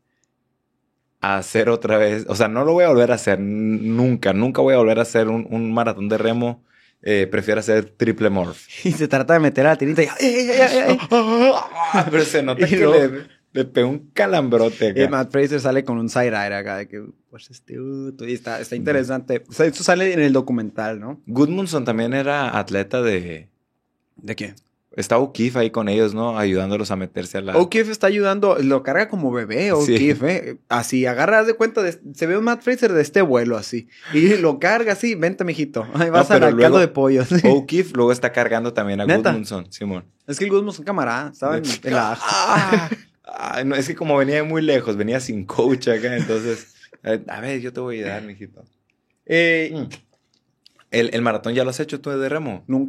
a hacer otra vez. O sea, no lo voy a volver a hacer n- nunca. Nunca voy a volver a hacer un, un maratón de remo. Eh, prefiero hacer triple morph. Y se trata de meter a la tirita y... ¡ay, ay, ay, ay, ay! Pero se nota Y que luego- le, le pegó un calambrote acá. Y Matt Fraser sale con un side-eye acá de que... Pues este... uh, y está, está interesante. O sea, esto sale en el documental, ¿no? Gudmundsson también era atleta de... ¿De qué? Estaba O'Keefe ahí con ellos, ¿no? Ayudándolos a meterse a la... O'Keefe está ayudando, lo carga como bebé, O'Keefe, ¿eh? Así, agarra, haz de cuenta, de- se ve un Matt Fraser de este vuelo, así. Y lo carga así, vente, mijito. Ahí vas No, pero al caldo luego- de pollo. sí. O'Keefe luego está cargando también a ¿Neta? Gudmundsson, Simón. Es que el Guzmán es un camarada, estaba en, en la... Ah, ah, no, es que como venía de muy lejos, venía sin coach acá, entonces... eh, a ver, yo te voy a ayudar, mijito. Eh, Mm. ¿El, el maratón ya lo has hecho tú de remo? Nunca.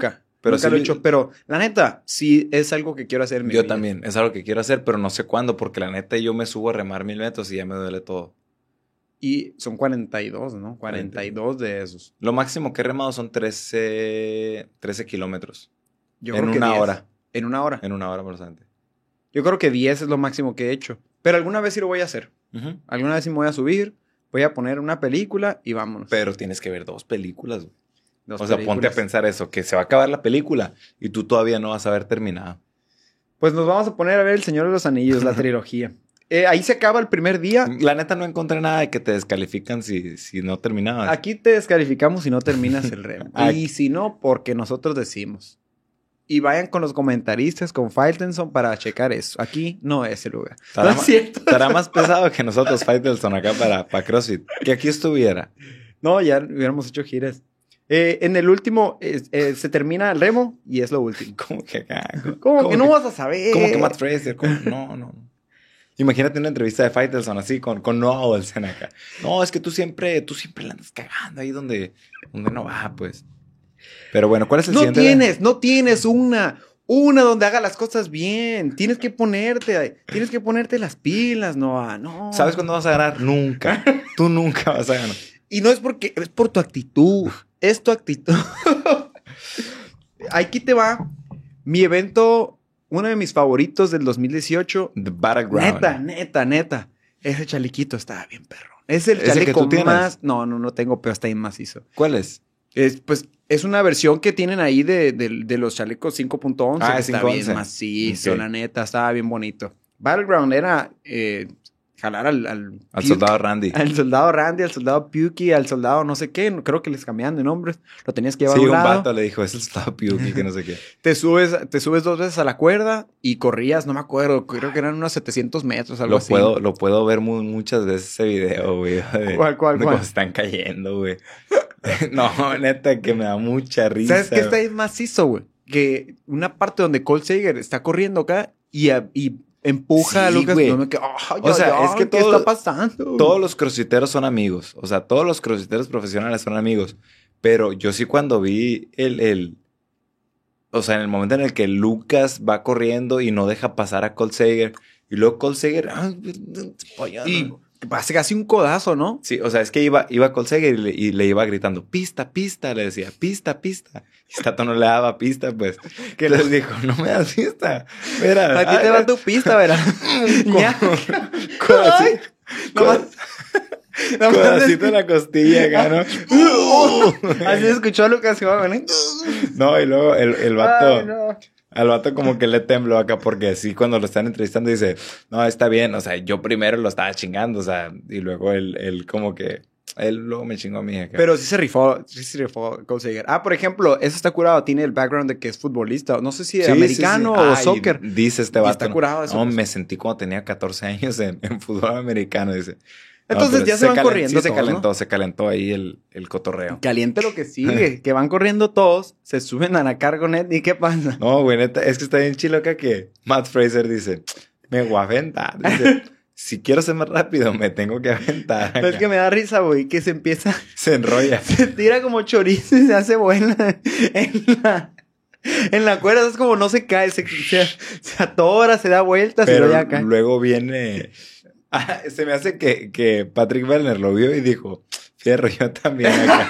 Pero Nunca sí lo he vi- hecho, pero la neta, sí es algo que quiero hacer en mi Yo vida. también, es algo que quiero hacer, pero no sé cuándo, porque la neta yo me subo a remar mil metros y ya me duele todo. Y son cuarenta y dos, ¿no? cuarenta y dos de esos. Lo máximo que he remado son trece, trece kilómetros. Yo En creo que una diez. hora. En una hora. En una hora, bastante. Yo creo que diez es lo máximo que he hecho. Pero alguna vez sí lo voy a hacer. Ujú. Alguna vez sí me voy a subir, voy a poner una película y vámonos. Pero tienes que ver dos películas, güey. Dos O sea, ponte a películas. pensar eso, que se va a acabar la película y tú todavía no vas a haber terminado. Pues nos vamos a poner a ver El Señor de los Anillos, la trilogía. Eh, ahí se acaba el primer día. La neta no encontré nada de que te descalifican si, si no terminabas. Aquí te descalificamos si no terminas el remo. Aquí- Y si no, porque nosotros decimos. Y vayan con los comentaristas, con Faitelson para checar eso. Aquí no es el lugar. No Estará, es ma- cierto. estará más pesado que nosotros, Faitelson, acá para, para CrossFit. Que aquí estuviera. No, ya hubiéramos hecho giras. Eh, en el último eh, eh, se termina el remo y es lo último. ¿Cómo que acá? ¿Cómo, que no vas a saber? ¿Cómo que Matt Fraser? ¿Cómo? No, no, no. Imagínate una entrevista de Faitelson así con, con Noah Olsen acá. No, es que tú siempre, tú siempre la andas cagando ahí donde, donde no va, pues. Pero bueno, ¿cuál es el No siguiente? tienes, no tienes una, una donde haga las cosas bien. Tienes que ponerte, tienes que ponerte las pilas, Noah. No. ¿Sabes cuándo vas a ganar? Nunca. Tú nunca vas a ganar. Y no es porque, es por tu actitud. Es tu actitud. Aquí te va mi evento, uno de mis favoritos del dos mil dieciocho. The Battleground. Neta, neta, neta. Ese chalequito estaba bien perro. Es el ¿Es el que chaleco tú tienes? más... No, no, no tengo, pero está bien macizo. ¿Cuál es? Es, pues, es una versión que tienen ahí de, de, de los chalecos cinco punto once. Ah, que es está cinco bien once. macizo, Ok. la neta. Estaba bien bonito. Battleground era eh, jalar al... Al, Al Puke, soldado Randy. Al soldado Randy, al soldado Pukey, al soldado no sé qué. no- Creo que les cambiaban de nombres. Lo tenías que llevar Sí, a un un lado. vato le dijo, es el soldado Piuki, que no sé qué. Te subes, te subes dos veces a la cuerda y corrías, no me acuerdo. Creo que eran unos setecientos metros, algo Lo así. puedo, lo puedo ver mu- muchas veces ese video, güey. de- ¿Cuál, cuál, de cuál? cómo están cayendo, güey. No, neta, que me da mucha risa. ¿Sabes qué está ahí macizo, güey? Que una parte donde Cole Sager está corriendo acá y, a- y empuja Sí, a Lucas. güey. No me quedo, "Ay, O sea, ay, es que ¿qué todo- está pasando? Todos los crossfiteros son amigos. O sea, todos los crossfiteros profesionales son amigos. Pero yo sí cuando vi el, el... O sea, en el momento en el que Lucas va corriendo y no deja pasar a Cole Sager. Y luego Cole Sager... "Ay, polla, Y no". hace casi un codazo, ¿no? Sí, o sea, es que iba, iba Cole Sager y le, y le iba gritando, pista, pista, le decía, pista, pista. Y Tato no le daba pista, pues. Que les dijo, no me das pista. Mira, A ti te ay, va tu pista, ¿verdad? con- Ya. codaci- Ay, nomás- nomás Codacito en la costilla acá, ¿no? Así escuchó a Lucas Joven, ¿eh? No, y luego el, el vato, Ay, no. al vato como que le tembló acá porque sí, cuando lo están entrevistando dice, no, está bien, o sea, yo primero lo estaba chingando, o sea, y luego él, él como que, él luego me chingó a mí acá. Pero sí se rifó, sí se rifó Cole Sager. Ah, por ejemplo, eso está curado. Tiene el background de que es futbolista. No sé si Sí, americano sí, sí. o Ay, soccer. Dice este Y vato. está ¿no? curado eso, No, pues. me sentí cuando tenía catorce años en, en fútbol americano, dice. No, Entonces pero ya se van calen- corriendo Sí, se todos, calentó, ¿no? se calentó ahí el, el cotorreo. Caliente lo que sigue. Que van corriendo todos, se suben a la cargonet y ¿qué pasa? No, güey, neta, es que está bien chilo acá que Matt Fraser dice, me voy a aventar. Dice, si quiero ser más rápido, me tengo que aventar. Pero es acá". que me da risa, güey, que se empieza, Se enrolla. se tira como chorizo y se hace buena en la, en la cuerda. Es como no se cae, se, se, se atora, se da vueltas y Pero luego ya cae. luego viene... Ah, se me hace que, que Patrick Werner lo vio y dijo, fierro, yo también acá.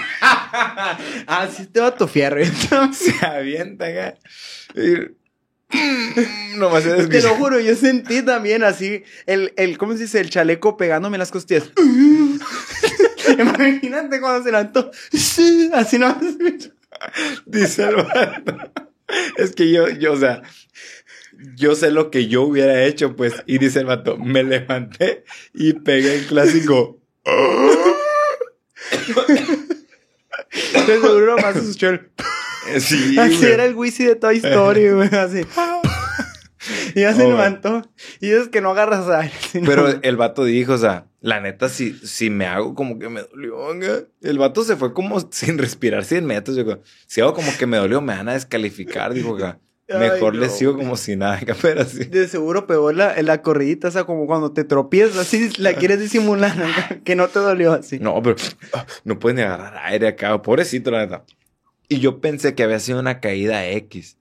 Ah, sí te va tu fierro. Se avienta acá. Y... Nomás se Te escucha. lo juro, yo sentí también así el, el, ¿cómo se dice? El chaleco pegándome en las costillas. Imagínate cuando se levantó. Así no se escucha. Dice el vato. Es que yo, yo, o sea, yo sé lo que yo hubiera hecho, pues. Y dice el vato, me levanté y pegué el clásico. De seguro más escuchó el... Sí, Así güey. era el Wheezy de Toy Story, güey, así. Y ya se Oh, levantó. Y es que no agarras aire. sino- Pero el vato dijo, o sea, la neta, si, si me hago como que me dolió, acá. El vato se fue como sin respirar cien metros. Yo, si hago como que me dolió, me van a descalificar. Dijo, acá. Mejor Ay, le no, sigo güey. como si nada, acá, pero así. De seguro pegó la, la corridita, o sea, como cuando te tropiezas, así la quieres disimular, ¿no? Que no te dolió así. No, pero ah, no puedes ni agarrar aire acá. Pobrecito, la neta. Y yo pensé que había sido una caída X.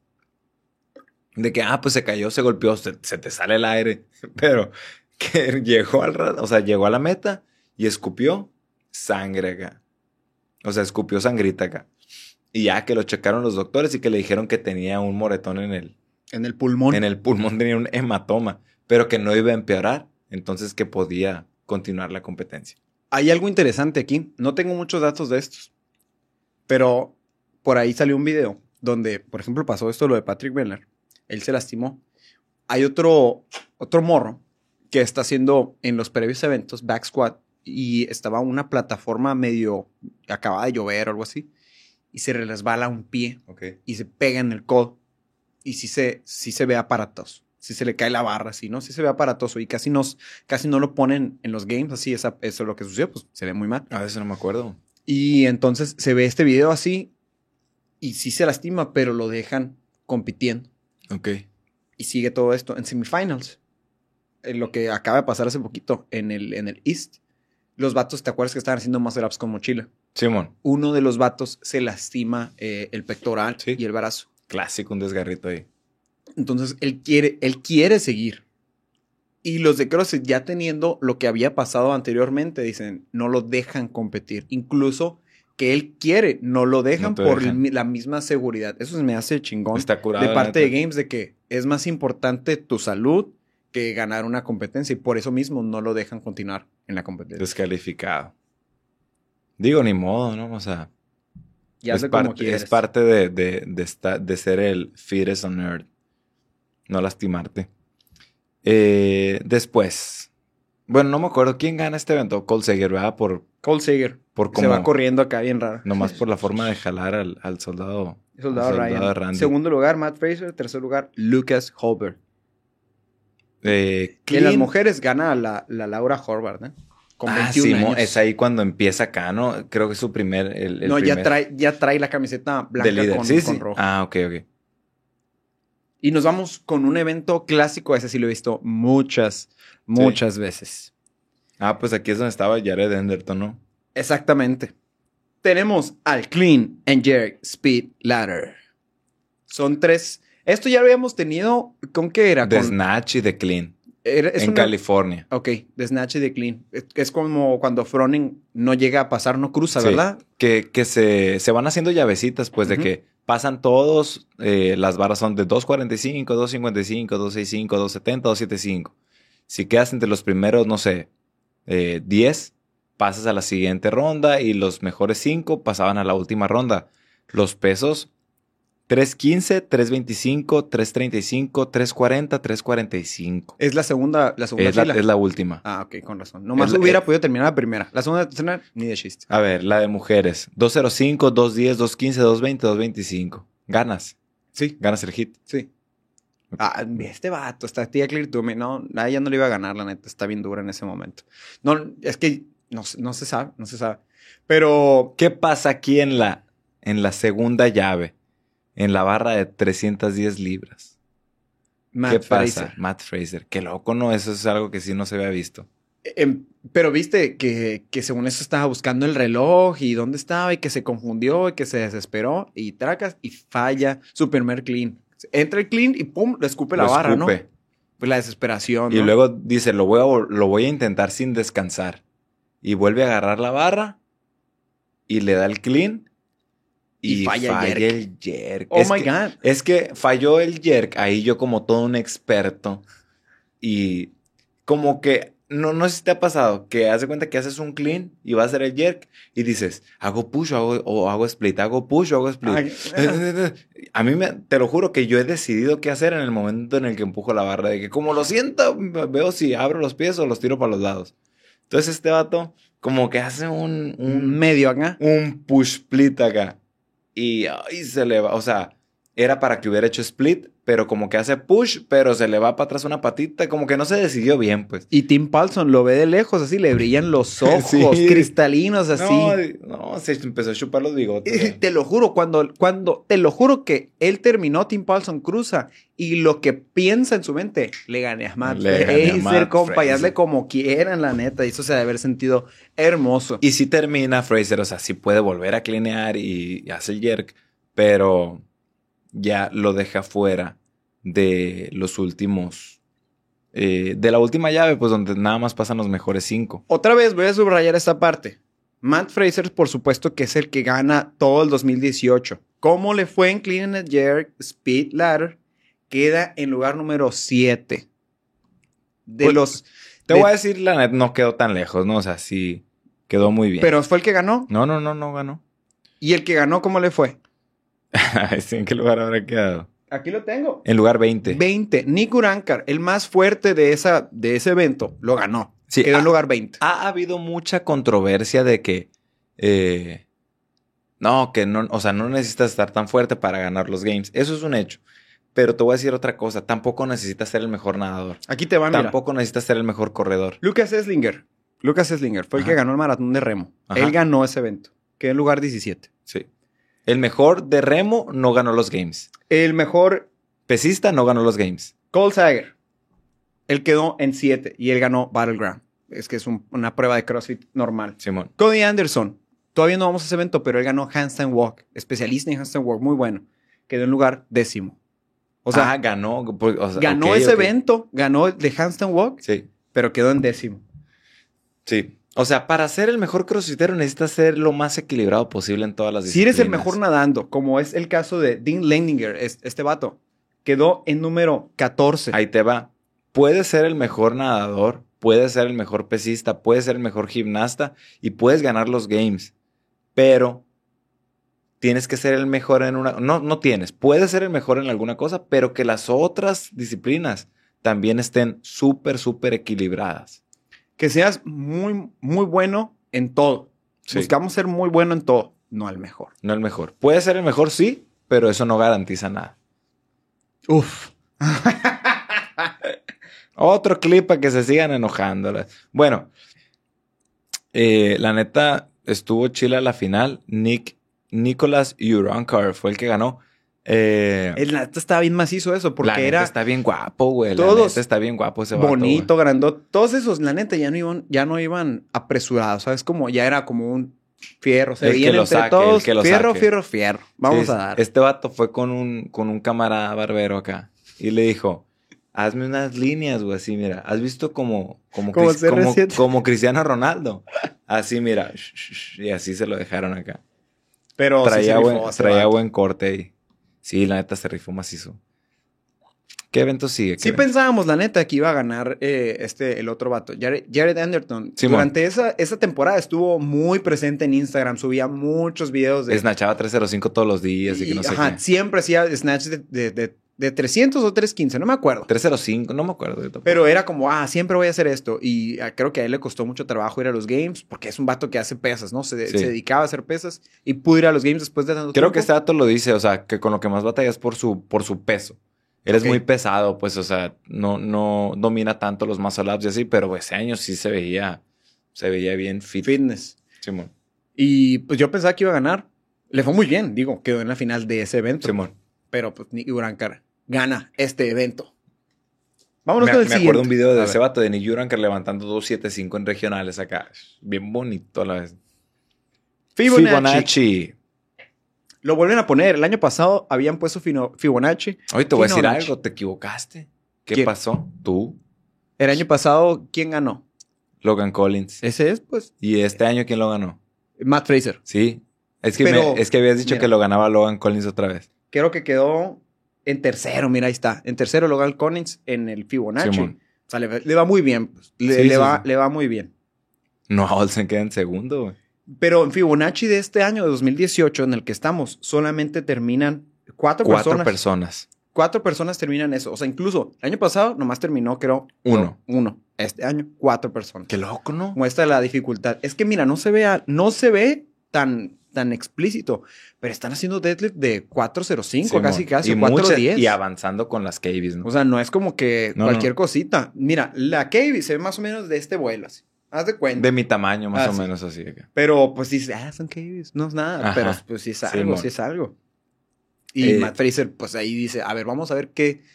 De que, ah, pues se cayó, se golpeó, se, se te sale el aire. Pero que llegó al ra- o sea, llegó a la meta y escupió sangre acá. O sea, escupió sangrita acá. Y ya que lo checaron los doctores y que le dijeron que tenía un moretón en el, En el pulmón. en el pulmón, tenía un hematoma, pero que no iba a empeorar. Entonces que podía continuar la competencia. Hay algo interesante aquí. No tengo muchos datos de estos. Pero por ahí salió un video donde, por ejemplo, pasó esto lo de Patrick Brenner. Él se lastimó. Hay otro, otro morro que está haciendo en los previos eventos back squat y estaba una plataforma medio, acababa de llover o algo así, y se le resbala un pie Okay. y se pega en el codo. Y sí se, sí se ve aparatoso. Sí se le cae la barra, así, ¿no? Sí se ve aparatoso y casi, nos, casi no lo ponen en los games, así, esa, eso es lo que sucedió, pues se ve muy mal. A veces no me acuerdo. Y entonces se ve este video así y sí se lastima, pero lo dejan compitiendo. Ok. Y sigue todo esto en semifinals. En lo que acaba de pasar hace poquito en el, en el East. Los vatos, ¿te acuerdas que estaban haciendo muscle ups con mochila? Simón. Uno de los vatos se lastima eh, el pectoral Sí. y el brazo. Clásico, un desgarrito ahí. Entonces él quiere, él quiere seguir. Y los de CrossFit, ya teniendo lo que había pasado anteriormente, dicen, no lo dejan competir. Incluso que él quiere, no lo dejan No te por dejan. el- la misma seguridad. Eso se me hace chingón. Está curado. De la parte de neta. Games, de que es más importante tu salud que ganar una competencia. Y por eso mismo no lo dejan continuar en la competencia. Descalificado. Digo, ni modo, ¿no? O sea, Y es, hazle como parte, quieres. es parte de, de, de, esta- de ser el fittest on earth. No lastimarte. Eh, después. Bueno, no me acuerdo quién gana este evento. Cole Sager, ¿verdad? Por, Cole Sager. por Se cómo- va corriendo acá bien raro. Nomás por la forma de jalar al, al soldado. Soldado al Ryan. soldado Randy. Segundo lugar, Matt Fraser. Tercer lugar, Lucas Holberg. Eh, Y en las Clean- mujeres gana la, la Laura Horvath, ¿eh? Con Ah, veintiún sí, mo- años. es ahí cuando empieza acá, ¿no? Creo que es su primer... El, el no, ya primer trae, ya trae la camiseta blanca de líder. con, sí, con sí. rojo. Ah, ok, ok. Y nos vamos con un evento clásico. Ese sí lo he visto muchas, muchas veces. Ah, pues aquí es donde estaba Jared Enderton, ¿no? Exactamente. Tenemos al Clean and Jerk Speed Ladder. Son tres. Esto ya lo habíamos tenido. ¿Con qué era? De Con, Snatch y de Clean. era- es en una- California. Ok, de Snatch y de Clean. Es, es como cuando Froning no llega a pasar, no cruza, Sí. ¿verdad? Que, que se, se van haciendo llavecitas, pues, de Ujú. que pasan todos. eh, las barras son de dos cuarenta y cinco, dos cincuenta y cinco, dos sesenta y cinco, dos setenta, dos setenta y cinco. Si quedas entre los primeros, no sé, eh, diez, pasas a la siguiente ronda y los mejores cinco pasaban a la última ronda. Los pesos, tres quince, tres veinticinco, tres treinta y cinco, tres cuarenta, tres cuarenta y cinco. Es la segunda, la segunda Es la, fila. es la última. Ah, ok, con razón. Nomás Es la- hubiera eh, podido terminar la primera. La segunda, tercera, ni de chiste. A ver, la de mujeres. dos cero cinco, dos diez, dos quince, dos veinte, dos veinticinco. Ganas. Sí, Ganas el hit. sí. Ah, este vato, esta tía Clear Toomey, no, a ella no le iba a ganar, la neta, está bien dura en ese momento. No, es que no, se- no se sabe, no se sabe. Pero ¿Qué pasa aquí en la, en la segunda llave? En la barra de trescientas diez libras. Matt ¿Qué pasa? Fraser. Matt Fraser. Qué loco, ¿no? Eso es algo que sí no se había visto. Em, pero viste que, que según eso estaba buscando el reloj y dónde estaba y que se confundió y que se desesperó y tracas y falla su primer clean. Entra el clean y pum, le escupe la Lo barra, ¿no? escupe. Pues la desesperación, Y ¿no? luego dice, lo voy, a, vol- lo voy a intentar sin descansar. Y vuelve a agarrar la barra y le da el clean y, Y falla falla, el jerk. el jerk. Oh es my que, God. Es que falló el jerk, ahí yo como todo un experto. Y como que, no, no sé si te ha pasado, que hace cuenta que haces un clean y vas a hacer el jerk y dices, hago push o hago, o hago split, hago push o hago split. Ay, A mí, me, te lo juro que yo he decidido qué hacer en el momento en el que empujo la barra. De que como lo siento, veo si abro los pies o los tiro para los lados. Entonces este vato como que hace un, un, medio acá. un push split acá. Y ay, se le va. O sea, era para que hubiera hecho split, pero como que hace push, pero se le va para atrás una patita. Como que no se decidió bien, pues. Y Tim Paulson lo ve de lejos, así le brillan los ojos Sí. cristalinos, así. No, no, se empezó a chupar los bigotes. Y te lo juro, cuando, cuando, te lo juro que él terminó, Tim Paulson cruza y lo que piensa en su mente, le gané a Matt Le gané a Matt Fraser, compa, y Fraser. hazle como quieran, la neta. Y eso se debe haber sentido hermoso. Y si termina Fraser, o sea, sí puede volver a clinear y, y hace el jerk, pero ya lo deja fuera de los últimos... Eh, de la última llave, pues donde nada más pasan los mejores cinco. Otra vez voy a subrayar esta parte. Matt Fraser, por supuesto que es el que gana todo el dos mil dieciocho. ¿Cómo le fue en Clean and Jerk Speed Ladder? Queda en lugar número siete. De Pues, los... Te de- voy a decir, la neta, no quedó tan lejos, ¿no? O sea, sí quedó muy bien. Pero fue el que ganó. No, no, no, no ganó. ¿Y el que ganó cómo le fue? ¿En qué lugar habrá quedado? Aquí lo tengo. En lugar veinte. veinte. Nick Urankar, el más fuerte de, esa, de ese evento, lo ganó. Sí, Quedó en ah, lugar veinte. Ha habido mucha controversia de que... eh, no, que no... O sea, no necesitas estar tan fuerte para ganar los games. Eso es un hecho. Pero te voy a decir otra cosa. Tampoco necesitas ser el mejor nadador. Aquí te va, mira. Tampoco necesitas ser el mejor corredor. Lucas Eslinger. Lucas Eslinger fue el Ajá. que ganó el maratón de remo. Ajá. Él ganó ese evento. Quedó en lugar diecisiete. Sí. El mejor de remo no ganó los games. El mejor, Pesista no ganó los games. Cole Sager. Él quedó en siete y él ganó Battleground. Es que es un- una prueba de CrossFit normal. Simón. Cody Anderson. Todavía no vamos a ese evento, pero él ganó Handstand Walk. Especialista en Handstand Walk. Muy bueno. Quedó en lugar décimo. O sea, ah, ganó. pues, o sea, ganó ok, ese ok. evento. Ganó el de Handstand Walk, Sí. pero quedó en décimo. Sí. O sea, para ser el mejor crossfitero necesitas ser lo más equilibrado posible en todas las Si disciplinas. eres el mejor nadando, como es el caso de Dean Leininger, es- este vato, quedó en número catorce. Ahí te va. Puedes ser el mejor nadador, puedes ser el mejor pesista, puedes ser el mejor gimnasta y puedes ganar los games. Pero tienes que ser el mejor en una... No, no tienes. Puedes ser el mejor en alguna cosa, pero que las otras disciplinas también estén súper, súper equilibradas. Que seas muy, muy bueno en todo. Sí. Buscamos ser muy bueno en todo, no al mejor. No el mejor. Puede ser el mejor, sí, pero eso no garantiza nada. Uf. Otro clip para que se sigan enojando. Bueno, eh, la neta estuvo chila la final. Nick, Nicholas Urankar fue el que ganó. Eh, El neta estaba bien macizo eso, porque la neta era está bien guapo, güey. La todos neta está bien guapo ese vato, bonito, grandote. Todos esos, la neta, ya no iban, ya no iban apresurados, ¿sabes? Como ya era como un fierro. Se El que veían lo entre saque, todos. el que lo fierro, saque. fierro, fierro. Vamos Sí, a dar. Este vato fue con un, con un camarada barbero acá y le dijo, hazme unas líneas, güey, así, mira. ¿Has visto como, como, Como Cris- C R como, siete. como Cristiano Ronaldo? Así, mira. sh- sh- sh, Y así se lo dejaron acá. Pero sí se Traía, rifó buen, ese traía vato. buen corte ahí. Sí, la neta se rifó macizo. ¿Qué evento sigue? ¿Qué Sí evento? pensábamos, la neta, que iba a ganar eh, este, el otro vato, Jared, Jared Anderton. Simón. Durante esa, esa temporada estuvo muy presente en Instagram, subía muchos videos de... Snatchaba trescientos cinco todos los días y, que no y, sé ajá, qué. siempre hacía snatch de, de, de, de trescientos o trescientos quince, no me acuerdo. trescientos cinco, no me acuerdo. yo tampoco. Pero era como, ah, siempre voy a hacer esto. Y ah, creo que a él le costó mucho trabajo ir a los games, porque es un vato que hace pesas, ¿no? Se, de- Sí. se dedicaba a hacer pesas y pudo ir a los games después de tanto Creo que tiempo. este dato lo dice, o sea, que con lo que más batalla es por su, por su peso. Él es Ok. muy pesado, pues, o sea, no, no domina tanto los muscle ups y así, pero ese año sí se veía, se veía bien fit. Fitness. Simón. Y pues yo pensaba que iba a ganar. Le fue muy bien, digo, quedó en la final de ese evento. Simón. Pero pues Nick Urankar gana este evento. Vámonos Me, con el me siguiente. acuerdo un video A de ver. ese vato de Nick Urankar levantando doscientos setenta y cinco en regionales acá. Bien bonito a la vez. Fibonacci. Fibonacci. Lo vuelven a poner. El año pasado habían puesto fino- Fibonacci. Oye, te voy a decir Fibonacci. algo, te equivocaste. ¿Qué ¿Quién? pasó? Tú, El año pasado, ¿quién ganó? Logan Collins. Ese es, pues, ¿Y este año quién lo ganó? Matt Fraser. Sí. Es que, Pero, me- es que habías dicho mira. que lo ganaba Logan Collins otra vez. Creo que quedó en tercero, mira, ahí está. En tercero, Logan Collins en el Fibonacci. Simón. O sea, le, le va muy bien. pues. Le, Sí, le sí, va, sí. le va muy bien. No, Olsen queda en segundo, güey. Pero en Fibonacci de este año, de dos mil dieciocho, en el que estamos, solamente terminan cuatro, Cuatro personas. personas. Cuatro personas terminan eso. O sea, incluso el año pasado nomás terminó, creo, Uno. Uno. Este año, cuatro personas. Qué loco, ¿no? Muestra la dificultad. Es que, mira, no se ve, a- no se ve tan, tan explícito, pero están haciendo deadlift de cuatro cero cinco, Simón. casi, casi, y, o cuatro muchas- diez. y avanzando con las cavies, ¿no? O sea, no es como que No, cualquier no. cosita. Mira, la K B se ve más o menos de este vuelo, así. Haz de cuenta. De mi tamaño, más Ah, o sí. menos así. Acá. Pero, pues dices, ah, son K Bs. No es nada. Ajá. Pero, pues sí es Sí, algo, mon. sí es algo. Y Eh, Matt Fraser, pues ahí dice, a ver, vamos a ver qué.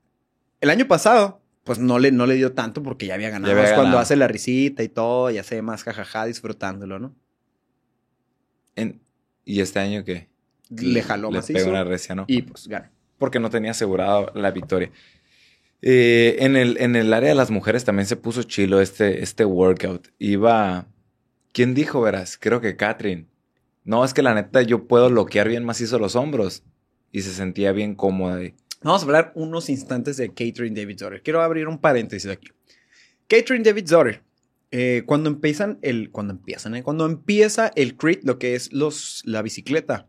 El año pasado, pues no le, no le dio tanto porque ya había ganado. Ya había es cuando ganado. hace la risita y todo, ya se ve más jajaja disfrutándolo, ¿no? En- ¿Y este año qué? le jaló le macizo. pegó una recia, ¿no? Y pues gana. Porque no tenía asegurado la victoria. Eh, en, el, en el área de las mujeres también se puso chilo este, este workout. Iba... ¿Quién dijo, verás? Creo que Catherine. No, es que la neta yo puedo bloquear bien macizo los hombros. Y se sentía bien cómoda ahí. Vamos a hablar unos instantes de Catherine Davids-Dotter. Quiero abrir un paréntesis aquí. Catherine Davids-Dotter, eh, cuando empiezan el, cuando empiezan, eh, cuando empieza el crit, lo que es los, la bicicleta,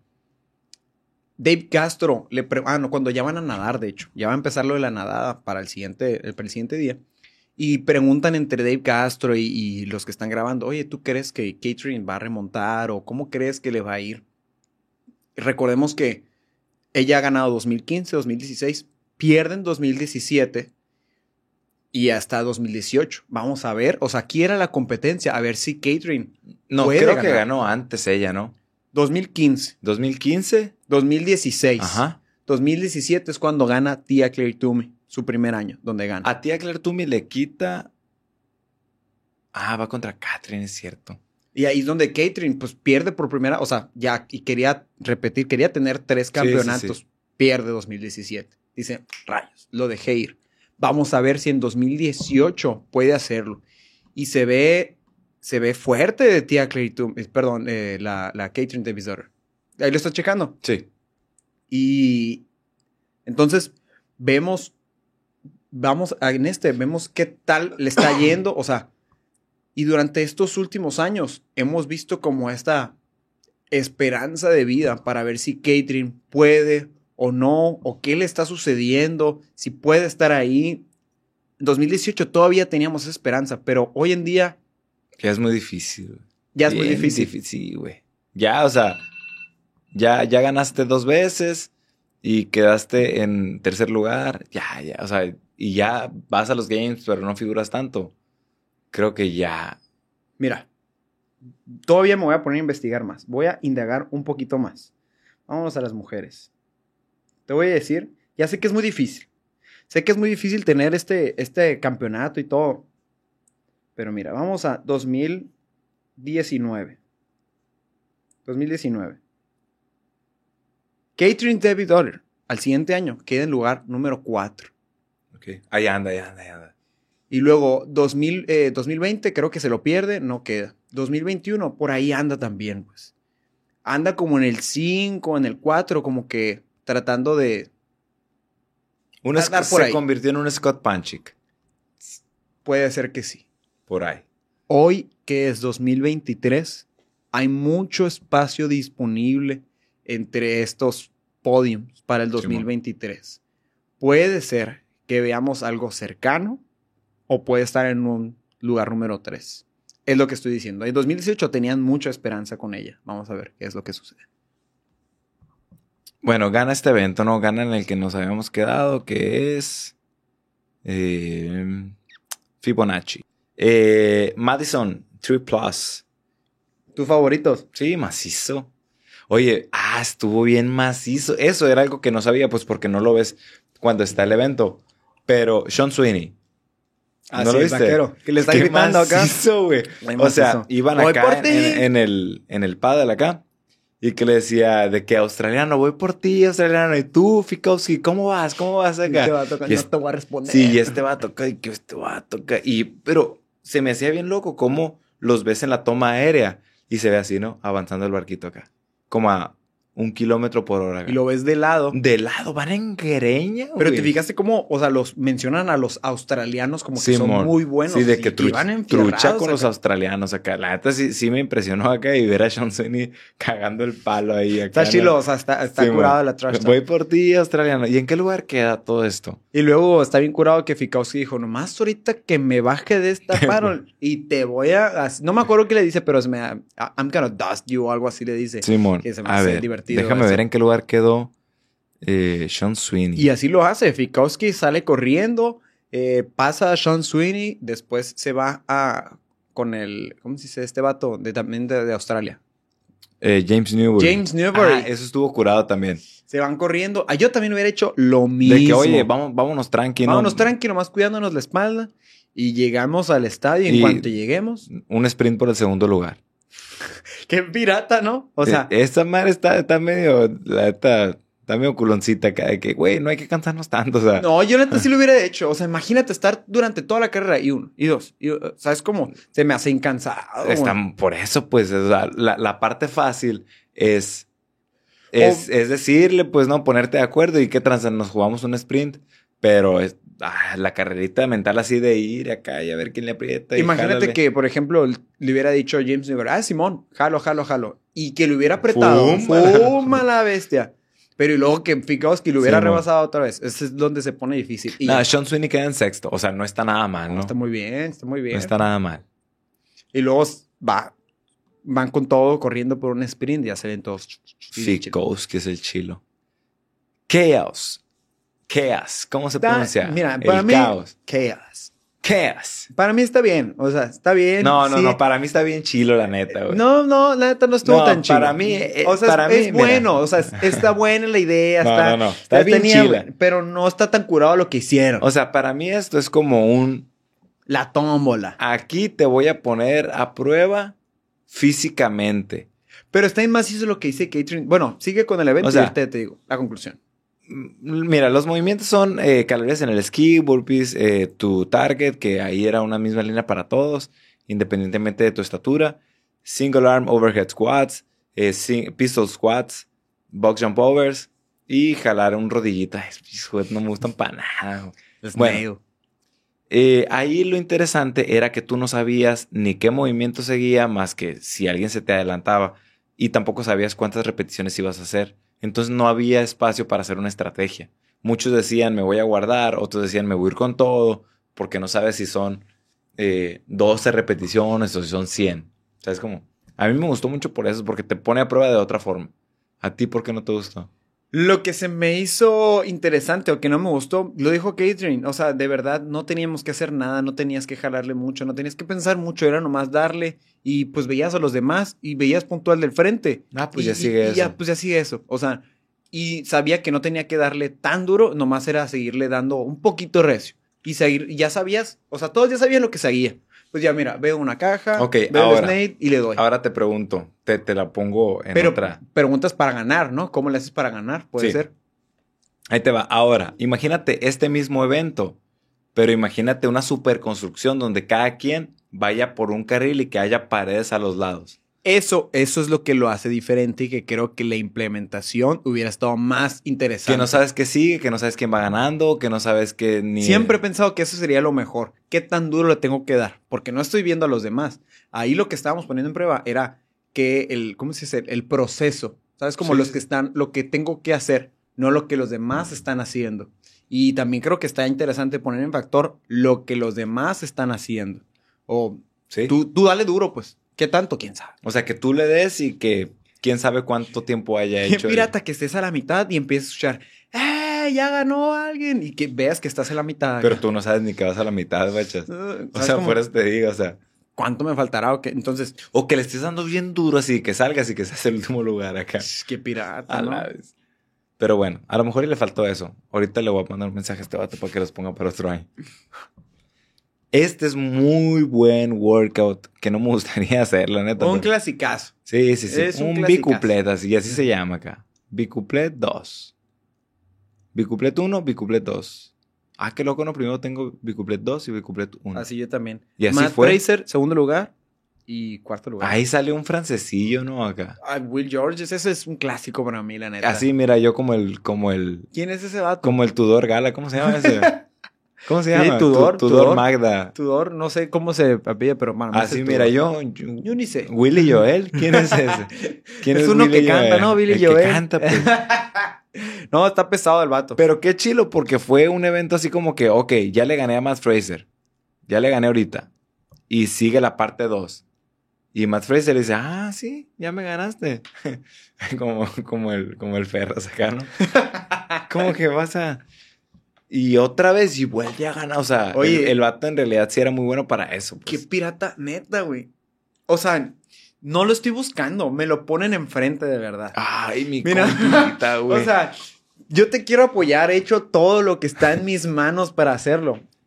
Dave Castro, le pre- ah, no, cuando ya van a nadar, de hecho, ya va a empezar lo de la nadada para el siguiente, el, para el siguiente día, y preguntan entre Dave Castro y, y los que están grabando, oye, ¿tú crees que Catherine va a remontar o cómo crees que le va a ir? Recordemos que ella ha ganado dos mil quince, dos mil dieciséis, pierde en dos mil diecisiete y hasta dos mil dieciocho. Vamos a ver, o sea, aquí era la competencia, a ver si Catherine No, puede creo ganar. que ganó antes ella, ¿no? dos mil quince, ¿dos mil quince? dos mil dieciséis. Ajá. dos mil diecisiete es cuando gana Tia Claire Toomey, su primer año, donde gana. A tía Claire Toomey le quita... Ah, va contra Catherine, es cierto. Y ahí es donde Catherine, pues, pierde por primera, o sea, ya, y quería repetir, quería tener tres campeonatos. Sí, sí, sí. Pierde dos mil diecisiete. Dice, rayos, lo dejé ir. Vamos a ver si en dos mil dieciocho puede hacerlo. Y se ve, se ve fuerte de Tia Claire Toomey, perdón, eh, la, la Catherine Davids-Dotter. Ahí lo estás checando. Sí. Y entonces vemos, vamos a- en este, vemos qué tal le está yendo, o sea, y durante estos últimos años hemos visto como esta esperanza de vida para ver si Catherine puede o no, o qué le está sucediendo, si puede estar ahí. En dos mil dieciocho todavía teníamos esa esperanza, pero hoy en día Ya es muy difícil. ya es muy Bien difícil. Sí, güey. Ya, o sea, ya, ya ganaste dos veces y quedaste en tercer lugar. Ya, ya, o sea, y ya vas a los games, pero no figuras tanto. Creo que ya. Mira, todavía me voy a poner a investigar más. Voy a indagar un poquito más. Vámonos a las mujeres. Te voy a decir, ya sé que es muy difícil. Sé que es muy difícil tener este, este campeonato y todo. Pero mira, vamos a dos mil diecinueve. dos mil diecinueve. Catherine Davids-Dotter, al siguiente año, queda en lugar número cuatro. Okay. Ahí anda, ahí anda, ahí anda. Y luego dos mil, eh, dos mil veinte creo que se lo pierde, no queda. dos mil veintiuno por ahí anda también, pues. Anda como en el cinco, en el cuatro, como que tratando de... Un Andar Sc- por se ahí. convirtió en un Scott Panchik. Puede ser que sí. Por ahí. Hoy, que es dos mil veintitrés, hay mucho espacio disponible entre estos podiums para el dos mil veintitrés. Puede ser que veamos algo cercano o puede estar en un lugar número tres. Es lo que estoy diciendo. En dos mil dieciocho tenían mucha esperanza con ella. Vamos a ver qué es lo que sucede. Bueno, gana este evento, ¿no? Gana en el que nos habíamos quedado, que es eh, Fibonacci. Eh, Madison, tres Plus. ¿Tus favoritos? Sí, macizo. Oye, ah, estuvo bien macizo. Eso era algo que no sabía, pues porque no lo ves cuando está el evento. Pero Sean Sweeney. Ah, ¿No sí, lo el viste? vaquero, que le está Qué gritando acá. macizo, güey. Ay, O sea, macizo. iban Voy acá por en, ti. en- en el, en el paddle acá. Y que le decía de que australiano, voy por ti, australiano. Y tú, Fikowski, ¿cómo vas? ¿Cómo vas Y acá? te va a tocar, Y no es- te voy a responder. Sí, y este va a tocar, y que este va a tocar. Y, pero se me hacía bien loco cómo los ves en la toma aérea y se ve así, ¿no? Avanzando el barquito acá. Como a un kilómetro por hora. Y lo ves de lado. De lado, van en greña, Pero güey. te fijaste cómo, o sea, los mencionan a los australianos como que Sí, son mon. muy buenos. Sí, de que y- y trucha, van enfierrados trucha con los acá. australianos acá. La neta sí, sí me impresionó acá y ver a Sean Sweeney cagando el palo ahí acá. Está ¿no? chilo, o sea, está, está Sí, curado mon. la trash talk. Voy por ti, australiano. ¿Y en qué lugar queda todo esto? Y luego está bien curado que Fikowski dijo, nomás ahorita que me baje de esta paro y te voy a... as-". No me acuerdo qué le dice, pero es me, I'm gonna dust you o algo así le dice. Simón, que se me a hace ver, divertido déjame eso. ver en qué lugar quedó eh, Sean Sweeney. Y así lo hace. Fikowski sale corriendo, eh, pasa a Sean Sweeney, después se va a... con el... ¿Cómo se dice este vato? De, también de, de Australia. Eh, James Newbury. James Newbury. Ah, eso estuvo curado también. Se van corriendo. Ah, yo también hubiera hecho lo mismo. De que, oye, vamos, vámonos tranqui, ¿no? Vámonos tranqui, nomás cuidándonos la espalda. Y llegamos al estadio. En Y- cuanto lleguemos, Un sprint por el segundo lugar. Qué pirata, ¿no? O sea... Eh, esa madre está, está medio... La neta... Está medio culoncita acá de que, güey, no hay que cansarnos tanto, o sea. No, yo neta sí lo hubiera hecho. O sea, imagínate estar durante toda la carrera y uno, y dos. Y, ¿sabes cómo? Se me hace incansado. Están, por eso, pues, o sea, la, la parte fácil es... Es, o, es decirle, pues, no, ponerte de acuerdo y que trans nos jugamos un sprint. Pero es, ah, la carrerita mental así de ir acá y a ver quién le aprieta. Imagínate y jálale. Que, por ejemplo, le hubiera dicho a James Newgar, ah, Simón, jalo, jalo, jalo. Y que le hubiera apretado. ¡Fuma la bestia! Pero y luego que Fikowski lo hubiera sí, rebasado no. otra vez. Ese es donde se pone difícil. Y Nada, Sean Sweeney queda en sexto. O sea, no está nada mal, ¿no? no está muy bien, está muy bien. No está nada mal. Y luego va, van con todo corriendo por un sprint y ya salen todos. Fikowski es el chilo. Chaos. Chaos. ¿Cómo se pronuncia? Mira, para el mí, caos. Chaos. Chaos. Para mí está bien, o sea, está bien. No, no, sí. no, para mí está bien chilo, la neta, güey. No, no, la neta no estuvo no, tan chilo. Para mí, eh, o sea, para es, mí, es bueno, o sea, está buena la idea, no, está, no, no, está, está bien tenía, chila. Pero no está tan curado lo que hicieron. O sea, para mí esto es como un... La tómbola. Aquí te voy a poner a prueba físicamente. Pero está en macizo lo que dice Catherine. Bueno, sigue con el evento o sea, y ahorita te digo la conclusión. Mira, los movimientos son eh, calorías en el esquí, burpees, eh, tu target, que ahí era una misma línea para todos, independientemente de tu estatura. Single arm overhead squats, eh, sing- pistol squats, box jump overs y jalar un rodillita. No me gustan para nada. Bueno, eh, ahí lo interesante era que tú no sabías ni qué movimiento seguía, más que si alguien se te adelantaba, y tampoco sabías cuántas repeticiones ibas a hacer. Entonces no había espacio para hacer una estrategia. Muchos decían, me voy a guardar. Otros decían, me voy a ir con todo. Porque no sabes si son eh, doce repeticiones o si son cien. ¿Sabes cómo? A mí me gustó mucho por eso. Porque te pone a prueba de otra forma. ¿A ti por qué no te gustó? Lo que se me hizo interesante o que no me gustó, lo dijo Catherine. O sea, de verdad, no teníamos que hacer nada. No tenías que jalarle mucho. No tenías que pensar mucho. Era nomás darle. Y pues veías a los demás y veías puntual del frente. Ah, pues y, ya sigue y, eso. Y ya, pues ya sigue eso. O sea, y sabía que no tenía que darle tan duro, nomás era seguirle dando un poquito recio. Y seguir, y ya sabías, o sea, todos ya sabían lo que seguía. Pues ya, mira, veo una caja, okay, veo ahora, el Snake y le doy. Ahora te pregunto, te, te la pongo en Pero otra. preguntas para ganar, ¿no? ¿Cómo le haces para ganar? Puede sí. ser. Ahí te va. Ahora, imagínate este mismo evento, pero imagínate una superconstrucción donde cada quien vaya por un carril y que haya paredes a los lados. Eso, eso es lo que lo hace diferente y que creo que la implementación hubiera estado más interesante. Que no sabes qué sigue, que no sabes quién va ganando, que no sabes qué ni... Siempre he pensado que eso sería lo mejor. ¿Qué tan duro le tengo que dar? Porque no estoy viendo a los demás. Ahí lo que estábamos poniendo en prueba era que el, ¿cómo se dice? El proceso. ¿Sabes? Como sí. los que están, lo que tengo que hacer, no lo que los demás están haciendo. Y también creo que está interesante poner en factor lo que los demás están haciendo. O ¿sí? tú, tú dale duro, pues. ¿Qué tanto? ¿Quién sabe? O sea, que tú le des y que quién sabe cuánto tiempo haya hecho. Qué pirata el... que estés a la mitad y empieces a escuchar, ¡eh! Ya ganó alguien. Y que veas que estás a la mitad. Pero tú no sabes ni que vas a la mitad, bachas. Uh, o sea, fuera te diga, o sea. ¿Cuánto me faltará? O qué? Entonces. O que le estés dando bien duro así, que salgas y que seas el último lugar acá. Qué pirata, a ¿no? La vez. Pero bueno, a lo mejor le faltó eso. Ahorita le voy a mandar un mensaje a este vato para que los ponga para otro año. Este es muy buen workout que no me gustaría hacer, la neta. Un pero... clasicazo. Sí, sí, sí. Es un, un bicuplet, así, así se llama acá. Bicuplet dos. Bicuplet uno, bicuplet dos. Ah, qué loco, no. Primero tengo bicuplet dos y bicuplet uno. Así yo también. Y así Matt fue. Fraser, segundo lugar. Y cuarto lugar. Ahí sale un francesillo, ¿no? Acá. Ah, Will George, ese es un clásico para mí, la neta. Así, mira, yo como el, como el... ¿Quién es ese vato? Como el Tudor Gala, ¿cómo se llama ese? ¿Cómo se llama? Sí, Tudor, tu, Tudor, Tudor Magda. Tudor, no sé cómo se apellida, pero bueno. Así, mira, yo, yo... Yo ni sé. Willy Joel, ¿quién es ese? ¿Quién es, es uno Willy que Joel? canta, ¿no? Billy el Joel. Que canta, pues. No, está pesado el vato. Pero qué chilo, porque fue un evento así como que, ok, ya le gané a Matt Fraser. Ya le gané ahorita. Y sigue la parte dos. Y Matt Fraser dice, ah, sí, ya me ganaste. como, como, el, como el Ferras acá, ¿no? Como que vas a... Y otra vez, y vuelve a ganar. O sea, oye, el, el vato en realidad sí era muy bueno para eso. Pues. Qué pirata, neta, güey. O sea, no lo estoy buscando. Me lo ponen enfrente, de verdad. Ay, mi Mira, compita, güey. O sea, yo te quiero apoyar. He hecho todo lo que está en mis manos para hacerlo.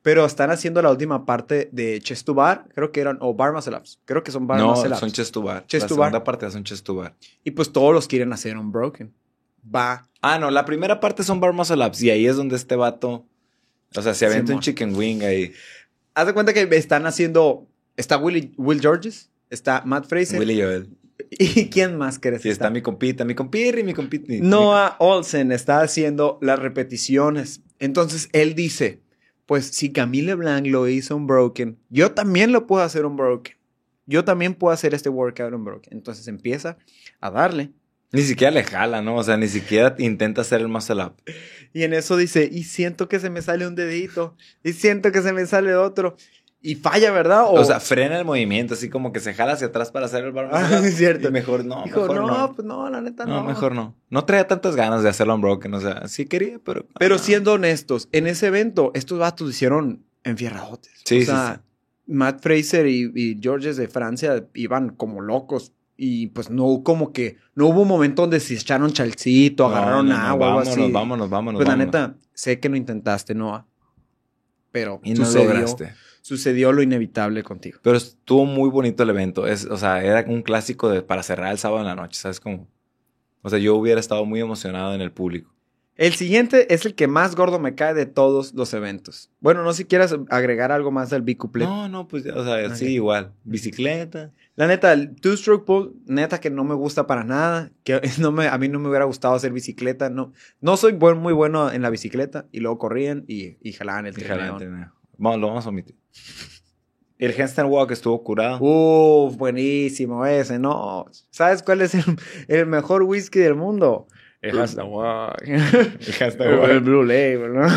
Pero están haciendo la última parte de Chest to Bar, creo que eran, o Bar Muscle Ups. Creo que son Bar no, Muscle Ups. son Chest to Bar. Chest la to Bar. segunda parte son Chest to Bar. Y pues todos los quieren hacer Unbroken. Va. Ah, no, la primera parte son Bar Muscle Ups. Y ahí es donde este vato, o sea, se avienta Simón. un chicken wing ahí. Haz de cuenta que están haciendo, está Willy, Will Georges, está Matt Fraser. Willy Joel. ¿Y quién más crees? Sí, está mi compita, mi compirri, mi compita. Noah Olsen está haciendo las repeticiones. Entonces él dice, pues si Camille Blanc lo hizo Unbroken, yo también lo puedo hacer Unbroken. Yo también puedo hacer este workout Unbroken. Entonces empieza a darle. Ni siquiera le jala, ¿no? O sea, ni siquiera intenta hacer el muscle up. Y en eso dice, y siento que se me sale un dedito, y siento que se me sale otro. Y falla, ¿verdad? O, o sea, frena el movimiento, así como que se jala hacia atrás para hacer el bar muscle Ah, up. es cierto. Y mejor no, Dijo, mejor no, no. pues no, la neta No, no. mejor no. No traía tantas ganas de hacerlo Unbroken. O sea, sí quería, pero... Pero ah. siendo honestos, en ese evento, estos vatos hicieron enfierradotes. Sí, o sí, sea, sí. Matt Fraser y, y Georges de Francia iban como locos. Y pues no como que... No hubo un momento donde se echaron chalcito, No, agarraron no, no, agua, vámonos, algo así. vámonos, vámonos, Pues la vámonos. neta, sé que no intentaste, Noah. Pero Y no sucedió, lograste. sucedió lo inevitable contigo. Pero estuvo muy bonito el evento. Es, o sea, era un clásico de, para cerrar el sábado en la noche, ¿sabes cómo? O sea, yo hubiera estado muy emocionado en el público. El siguiente es el que más gordo me cae de todos los eventos. Bueno, no sé si quieras agregar algo más del B-Couple. No, no, pues, o sea, Ok. sí, igual. Bicicleta. La neta, el two-stroke pull, neta que no me gusta para nada. Que no me, a mí no me hubiera gustado hacer bicicleta. No, no soy buen, muy bueno en la bicicleta. Y luego corrían y, y jalaban el Fíjate, trineo. vamos, lo vamos a omitir. El handstand walk estuvo curado. Uf, buenísimo ese, ¿no? ¿Sabes cuál es el, el mejor whisky del mundo? El handstand walk. El handstand El walk. Blue Label, ¿no?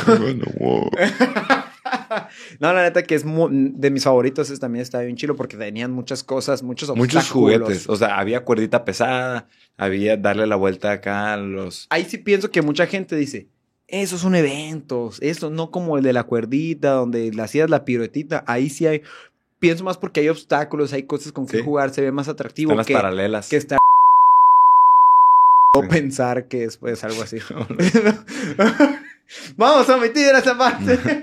No, la neta que es mu- de mis favoritos. Ese también está bien chido porque tenían muchas cosas, muchos obstáculos. Muchos juguetes. O sea, había cuerdita pesada. Había darle la vuelta acá a los... Ahí sí pienso que mucha gente dice, esos son eventos, eso no como el de la cuerdita, donde le hacías la piruetita. Ahí sí hay, pienso más porque hay obstáculos, hay cosas con que Sí. jugar, se ve más atractivo Están las que, paralelas. que estar o pensar que es pues algo así. Vamos a omitir esa parte.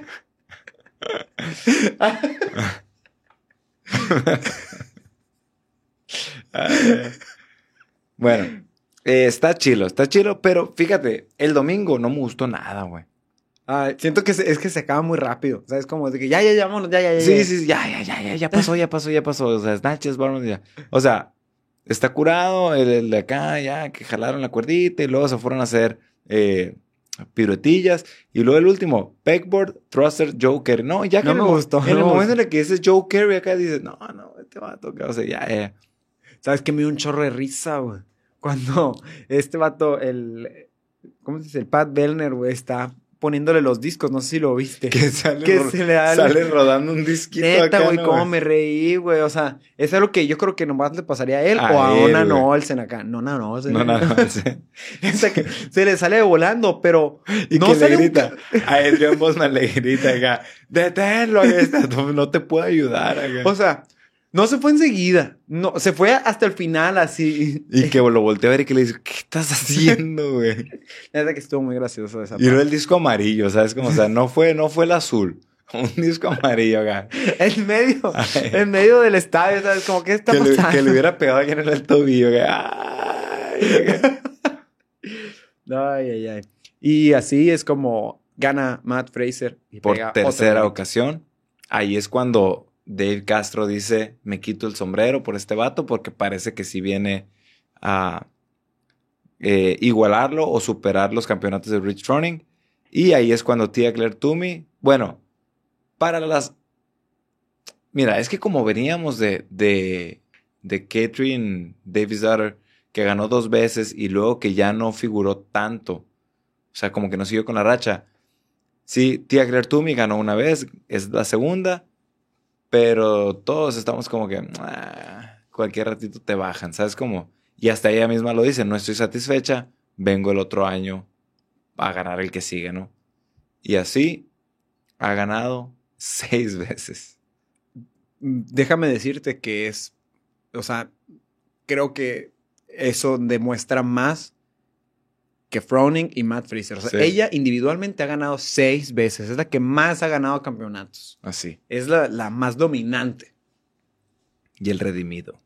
Ay, bueno, eh, está chilo, está chilo, pero fíjate, el domingo no me gustó nada, güey. Ay, siento que se- es que se acaba muy rápido, ¿sabes? Como de que ya, ya, ya, vámonos, ya, ya, ya. Sí, ya. sí, sí, ya, ya, ya, ya, ya pasó, ya pasó, ya pasó. O sea, snatches, barman, ya. O sea, está curado el, el de acá, ya, que jalaron la cuerdita y luego se fueron a hacer eh, piruetillas. Y luego el último, pegboard, thruster, Joker. No, ya que No en me el mo- gustó, En no el me momento gustó. en el que dices Joe Carey acá, dices, no, no, este va a tocar. O sea, ya, ya. ¿Sabes qué? Me dio un chorro de risa, güey. Cuando este vato, el... ¿Cómo se dice? El Pat Bellner, güey, está poniéndole los discos. No sé si lo viste. Que sale, Que ro- se le da el- sale rodando un disquito Neta, acá, güey, ¿no, cómo me reí, güey. O sea, es algo que yo creo que nomás le pasaría a él A o a él, una güey. Olsen acá. No, no, no. No, nada más. O sea, que se le sale volando, pero Y no que le sale un grita. A Adrian Bosman le grita acá. Deténlo, esta, no, no te puedo ayudar acá. O sea, no se fue enseguida. No, se fue hasta el final así. Y que lo voltea a ver y que le dice, ¿qué estás haciendo, güey? La verdad que estuvo muy gracioso esa Y luego parte. el disco amarillo, ¿sabes? Como, o sea, no fue, no fue el azul. Un disco amarillo acá. En medio, en medio del estadio, ¿sabes? Como, ¿qué está Que le, pasando? que le hubiera pegado aquí en el tobillo. acá. Ay, acá. Ay, ay, ay. Y así es como gana Matt Fraser. Y Por pega otro tercera grito. ocasión. Ahí es cuando Dave Castro dice, me quito el sombrero por este vato porque parece que sí viene a eh, igualarlo o superar los campeonatos de Rich Froning. Y ahí es cuando Tia Claire Toomey, bueno, para las... Mira, es que como veníamos de, de, de Catherine Davis Daughter, que ganó dos veces y luego que ya no figuró tanto, o sea, como que no siguió con la racha. Sí, Tia Claire Toomey ganó una vez, es la segunda, pero todos estamos como que ah, cualquier ratito te bajan, ¿sabes cómo? Y hasta ella misma lo dice, no estoy satisfecha, vengo el otro año a ganar el que sigue, ¿no? Y así ha ganado seis veces. Déjame decirte que es, o sea, creo que eso demuestra más que Froning y Matt Fraser. O sea, Sí. ella individualmente ha ganado seis veces. Es la que más ha ganado campeonatos. Así. Es la, la más dominante. Y el redimido.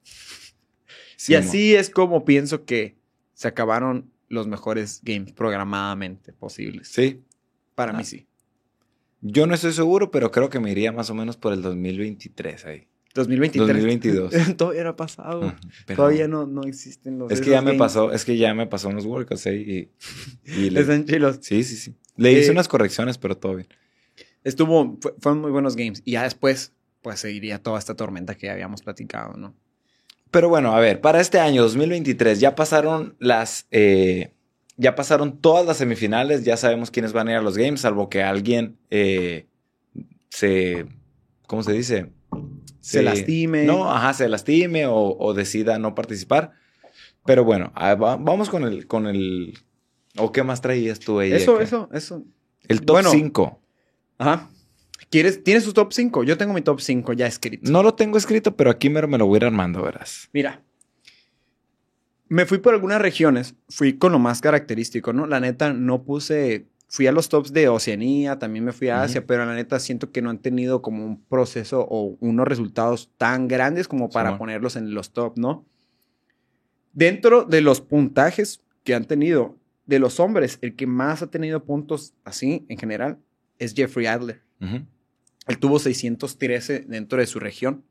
Y así es como pienso que se acabaron los mejores games programadamente posibles. Sí. Para Ah. mí sí. Yo no estoy seguro, pero creo que me iría más o menos por el dos mil veintitrés ahí. dos mil veintitrés. dos mil veintidós. Todavía no ha pasado. Ujú, pero- Todavía no, no existen los... Es que ya esos me games. pasó, es que ya me pasó unos workouts ahí y, y le- Están chilos. sí, sí, sí. Le hice Eh, unas correcciones, pero todo bien. Estuvo... fue- fueron muy buenos games. Y ya después, pues seguiría toda esta tormenta que ya habíamos platicado, ¿no? Pero bueno, a ver, para este año dos mil veintitrés ya pasaron las, eh, ya pasaron todas las semifinales, ya sabemos quiénes van a ir a los games, salvo que alguien eh, se, ¿cómo se dice? Se lastime. No, ajá, se lastime o, o decida no participar. Pero bueno, a- va- vamos con el, con el, ¿o qué más traías tú ahí? Eso, acá? eso, eso. El top Bueno. cinco. Ajá. ¿Quieres, ¿Tienes tu top cinco? Yo tengo mi top cinco ya escrito. No lo tengo escrito, pero aquí me, me lo voy a ir armando, verás. Mira. Me fui por algunas regiones. Fui con lo más característico, ¿no? La neta, no puse... Fui a los tops de Oceanía, también me fui a Asia, Ujú. pero la neta siento que no han tenido como un proceso o unos resultados tan grandes como para Simón. ponerlos en los top, ¿no? Dentro de los puntajes que han tenido de los hombres, el que más ha tenido puntos así en general es Jeffrey Adler. Ujú. Él tuvo seiscientos trece dentro de su región.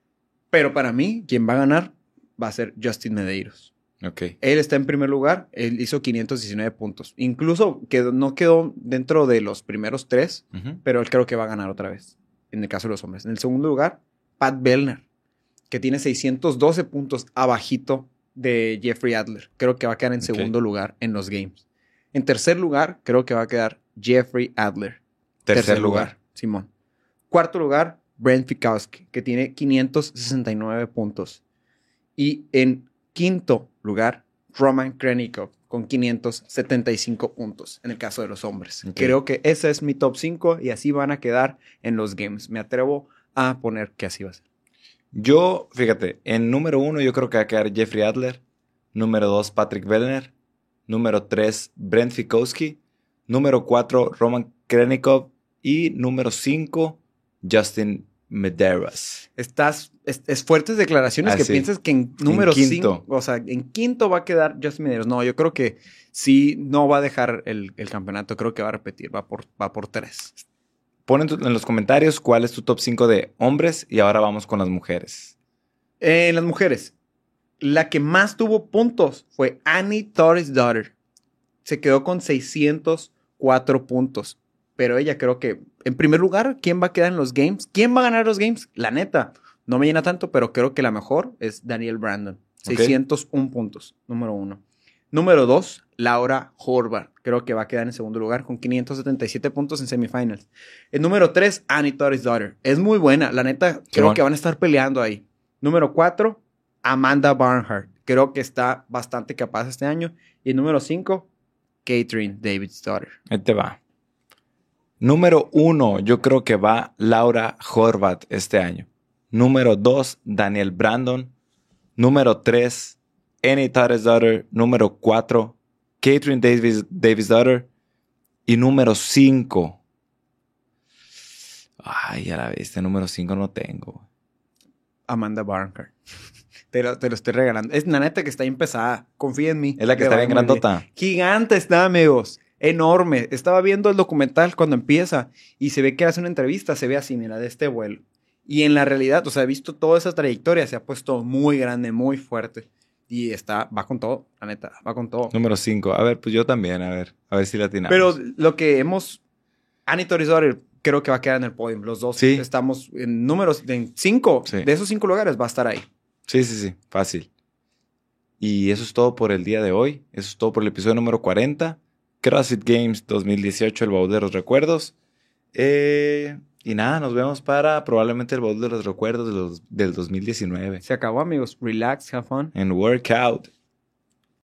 Pero para mí, quien va a ganar va a ser Justin Medeiros. Ok. Él está en primer lugar. Él hizo quinientos diecinueve puntos. Incluso quedó, no quedó dentro de los primeros tres, Ujú. pero él creo que va a ganar otra vez. En el caso de los hombres. En el segundo lugar, Pat Bellner, que tiene seiscientos doce puntos abajito de Jeffrey Adler. Creo que va a quedar en Ok. segundo lugar en los games. En tercer lugar, creo que va a quedar Jeffrey Adler. Tercer, lugar. Simón. Cuarto lugar, Brent Fikowski, que tiene quinientos sesenta y nueve puntos. Y en quinto lugar, Roman Krenikov, con quinientos setenta y cinco puntos, en el caso de los hombres. Ok. Creo que ese es mi top cinco y así van a quedar en los games. Me atrevo a poner que así va a ser. Yo, fíjate, en número uno yo creo que va a quedar Jeffrey Adler. Número dos, Patrick Bellner. Número tres, Brent Fikowski. Número cuatro, Roman Krenikov. Y número cinco, Justin Medeiros. Estás, es, es fuertes declaraciones Ah, que sí. piensas que en número quinto. cinco, o sea, en quinto va a quedar Justin Medeiros. No, yo creo que sí no va a dejar el, el campeonato, creo que va a repetir, va por, va por tres. Pon en, tu- en los comentarios cuál es tu top cinco de hombres y ahora vamos con las mujeres. En las mujeres, la que más tuvo puntos fue Annie Torres Daughter. Se quedó con seiscientos cuatro puntos. Pero ella creo que, en primer lugar, ¿quién va a quedar en los games? ¿Quién va a ganar los games? La neta, no me llena tanto, pero creo que la mejor es Danielle Brandon. seiscientos uno puntos, número uno. Número dos, Laura Horvath. Creo que va a quedar en segundo lugar con quinientos setenta y siete puntos en semifinals. El número tres, Annie Torres Daughter. Es muy buena. La neta, creo Simón. que van a estar peleando ahí. Número cuatro, Amanda Barnhart. Creo que está bastante capaz este año. Y número cinco, Catherine David's Daughter. Ahí te va. Número uno, yo creo que va Laura Horvath este año. Número dos, Daniel Brandon. Número tres, Annie Torres Daughter. Número cuatro, Catherine Davis, Davis Daughter. Y número cinco. Ay, ya la viste, número cinco no tengo. Amanda Barnhart. Te lo, te lo estoy regalando. Es la neta que está bien pesada. Confía en mí. Es la que Te está va bien muy grandota. Gigante está, amigos. Enorme. Estaba viendo el documental cuando empieza y se ve que hace una entrevista. Se ve así, mira, de este vuelo. Y en la realidad, o sea, he visto toda esa trayectoria. Se ha puesto muy grande, muy fuerte. Y está, va con todo, la neta. Va con todo. Número cinco. A ver, pues yo también, a ver. A ver si la atinamos. Pero lo que hemos... Annie Torres Daughter creo que va a quedar en el podio. Los dos Sí. estamos en números, en cinco. Sí. De esos cinco lugares va a estar ahí. Sí, sí, sí. Fácil. Y eso es todo por el día de hoy. Eso es todo por el episodio número cuarenta. CrossFit Games dos mil dieciocho, el baúl de los recuerdos. Eh, y nada, nos vemos para probablemente el baúl de los recuerdos de los- del dos mil diecinueve. Se acabó, amigos. Relax, have fun. En Workout.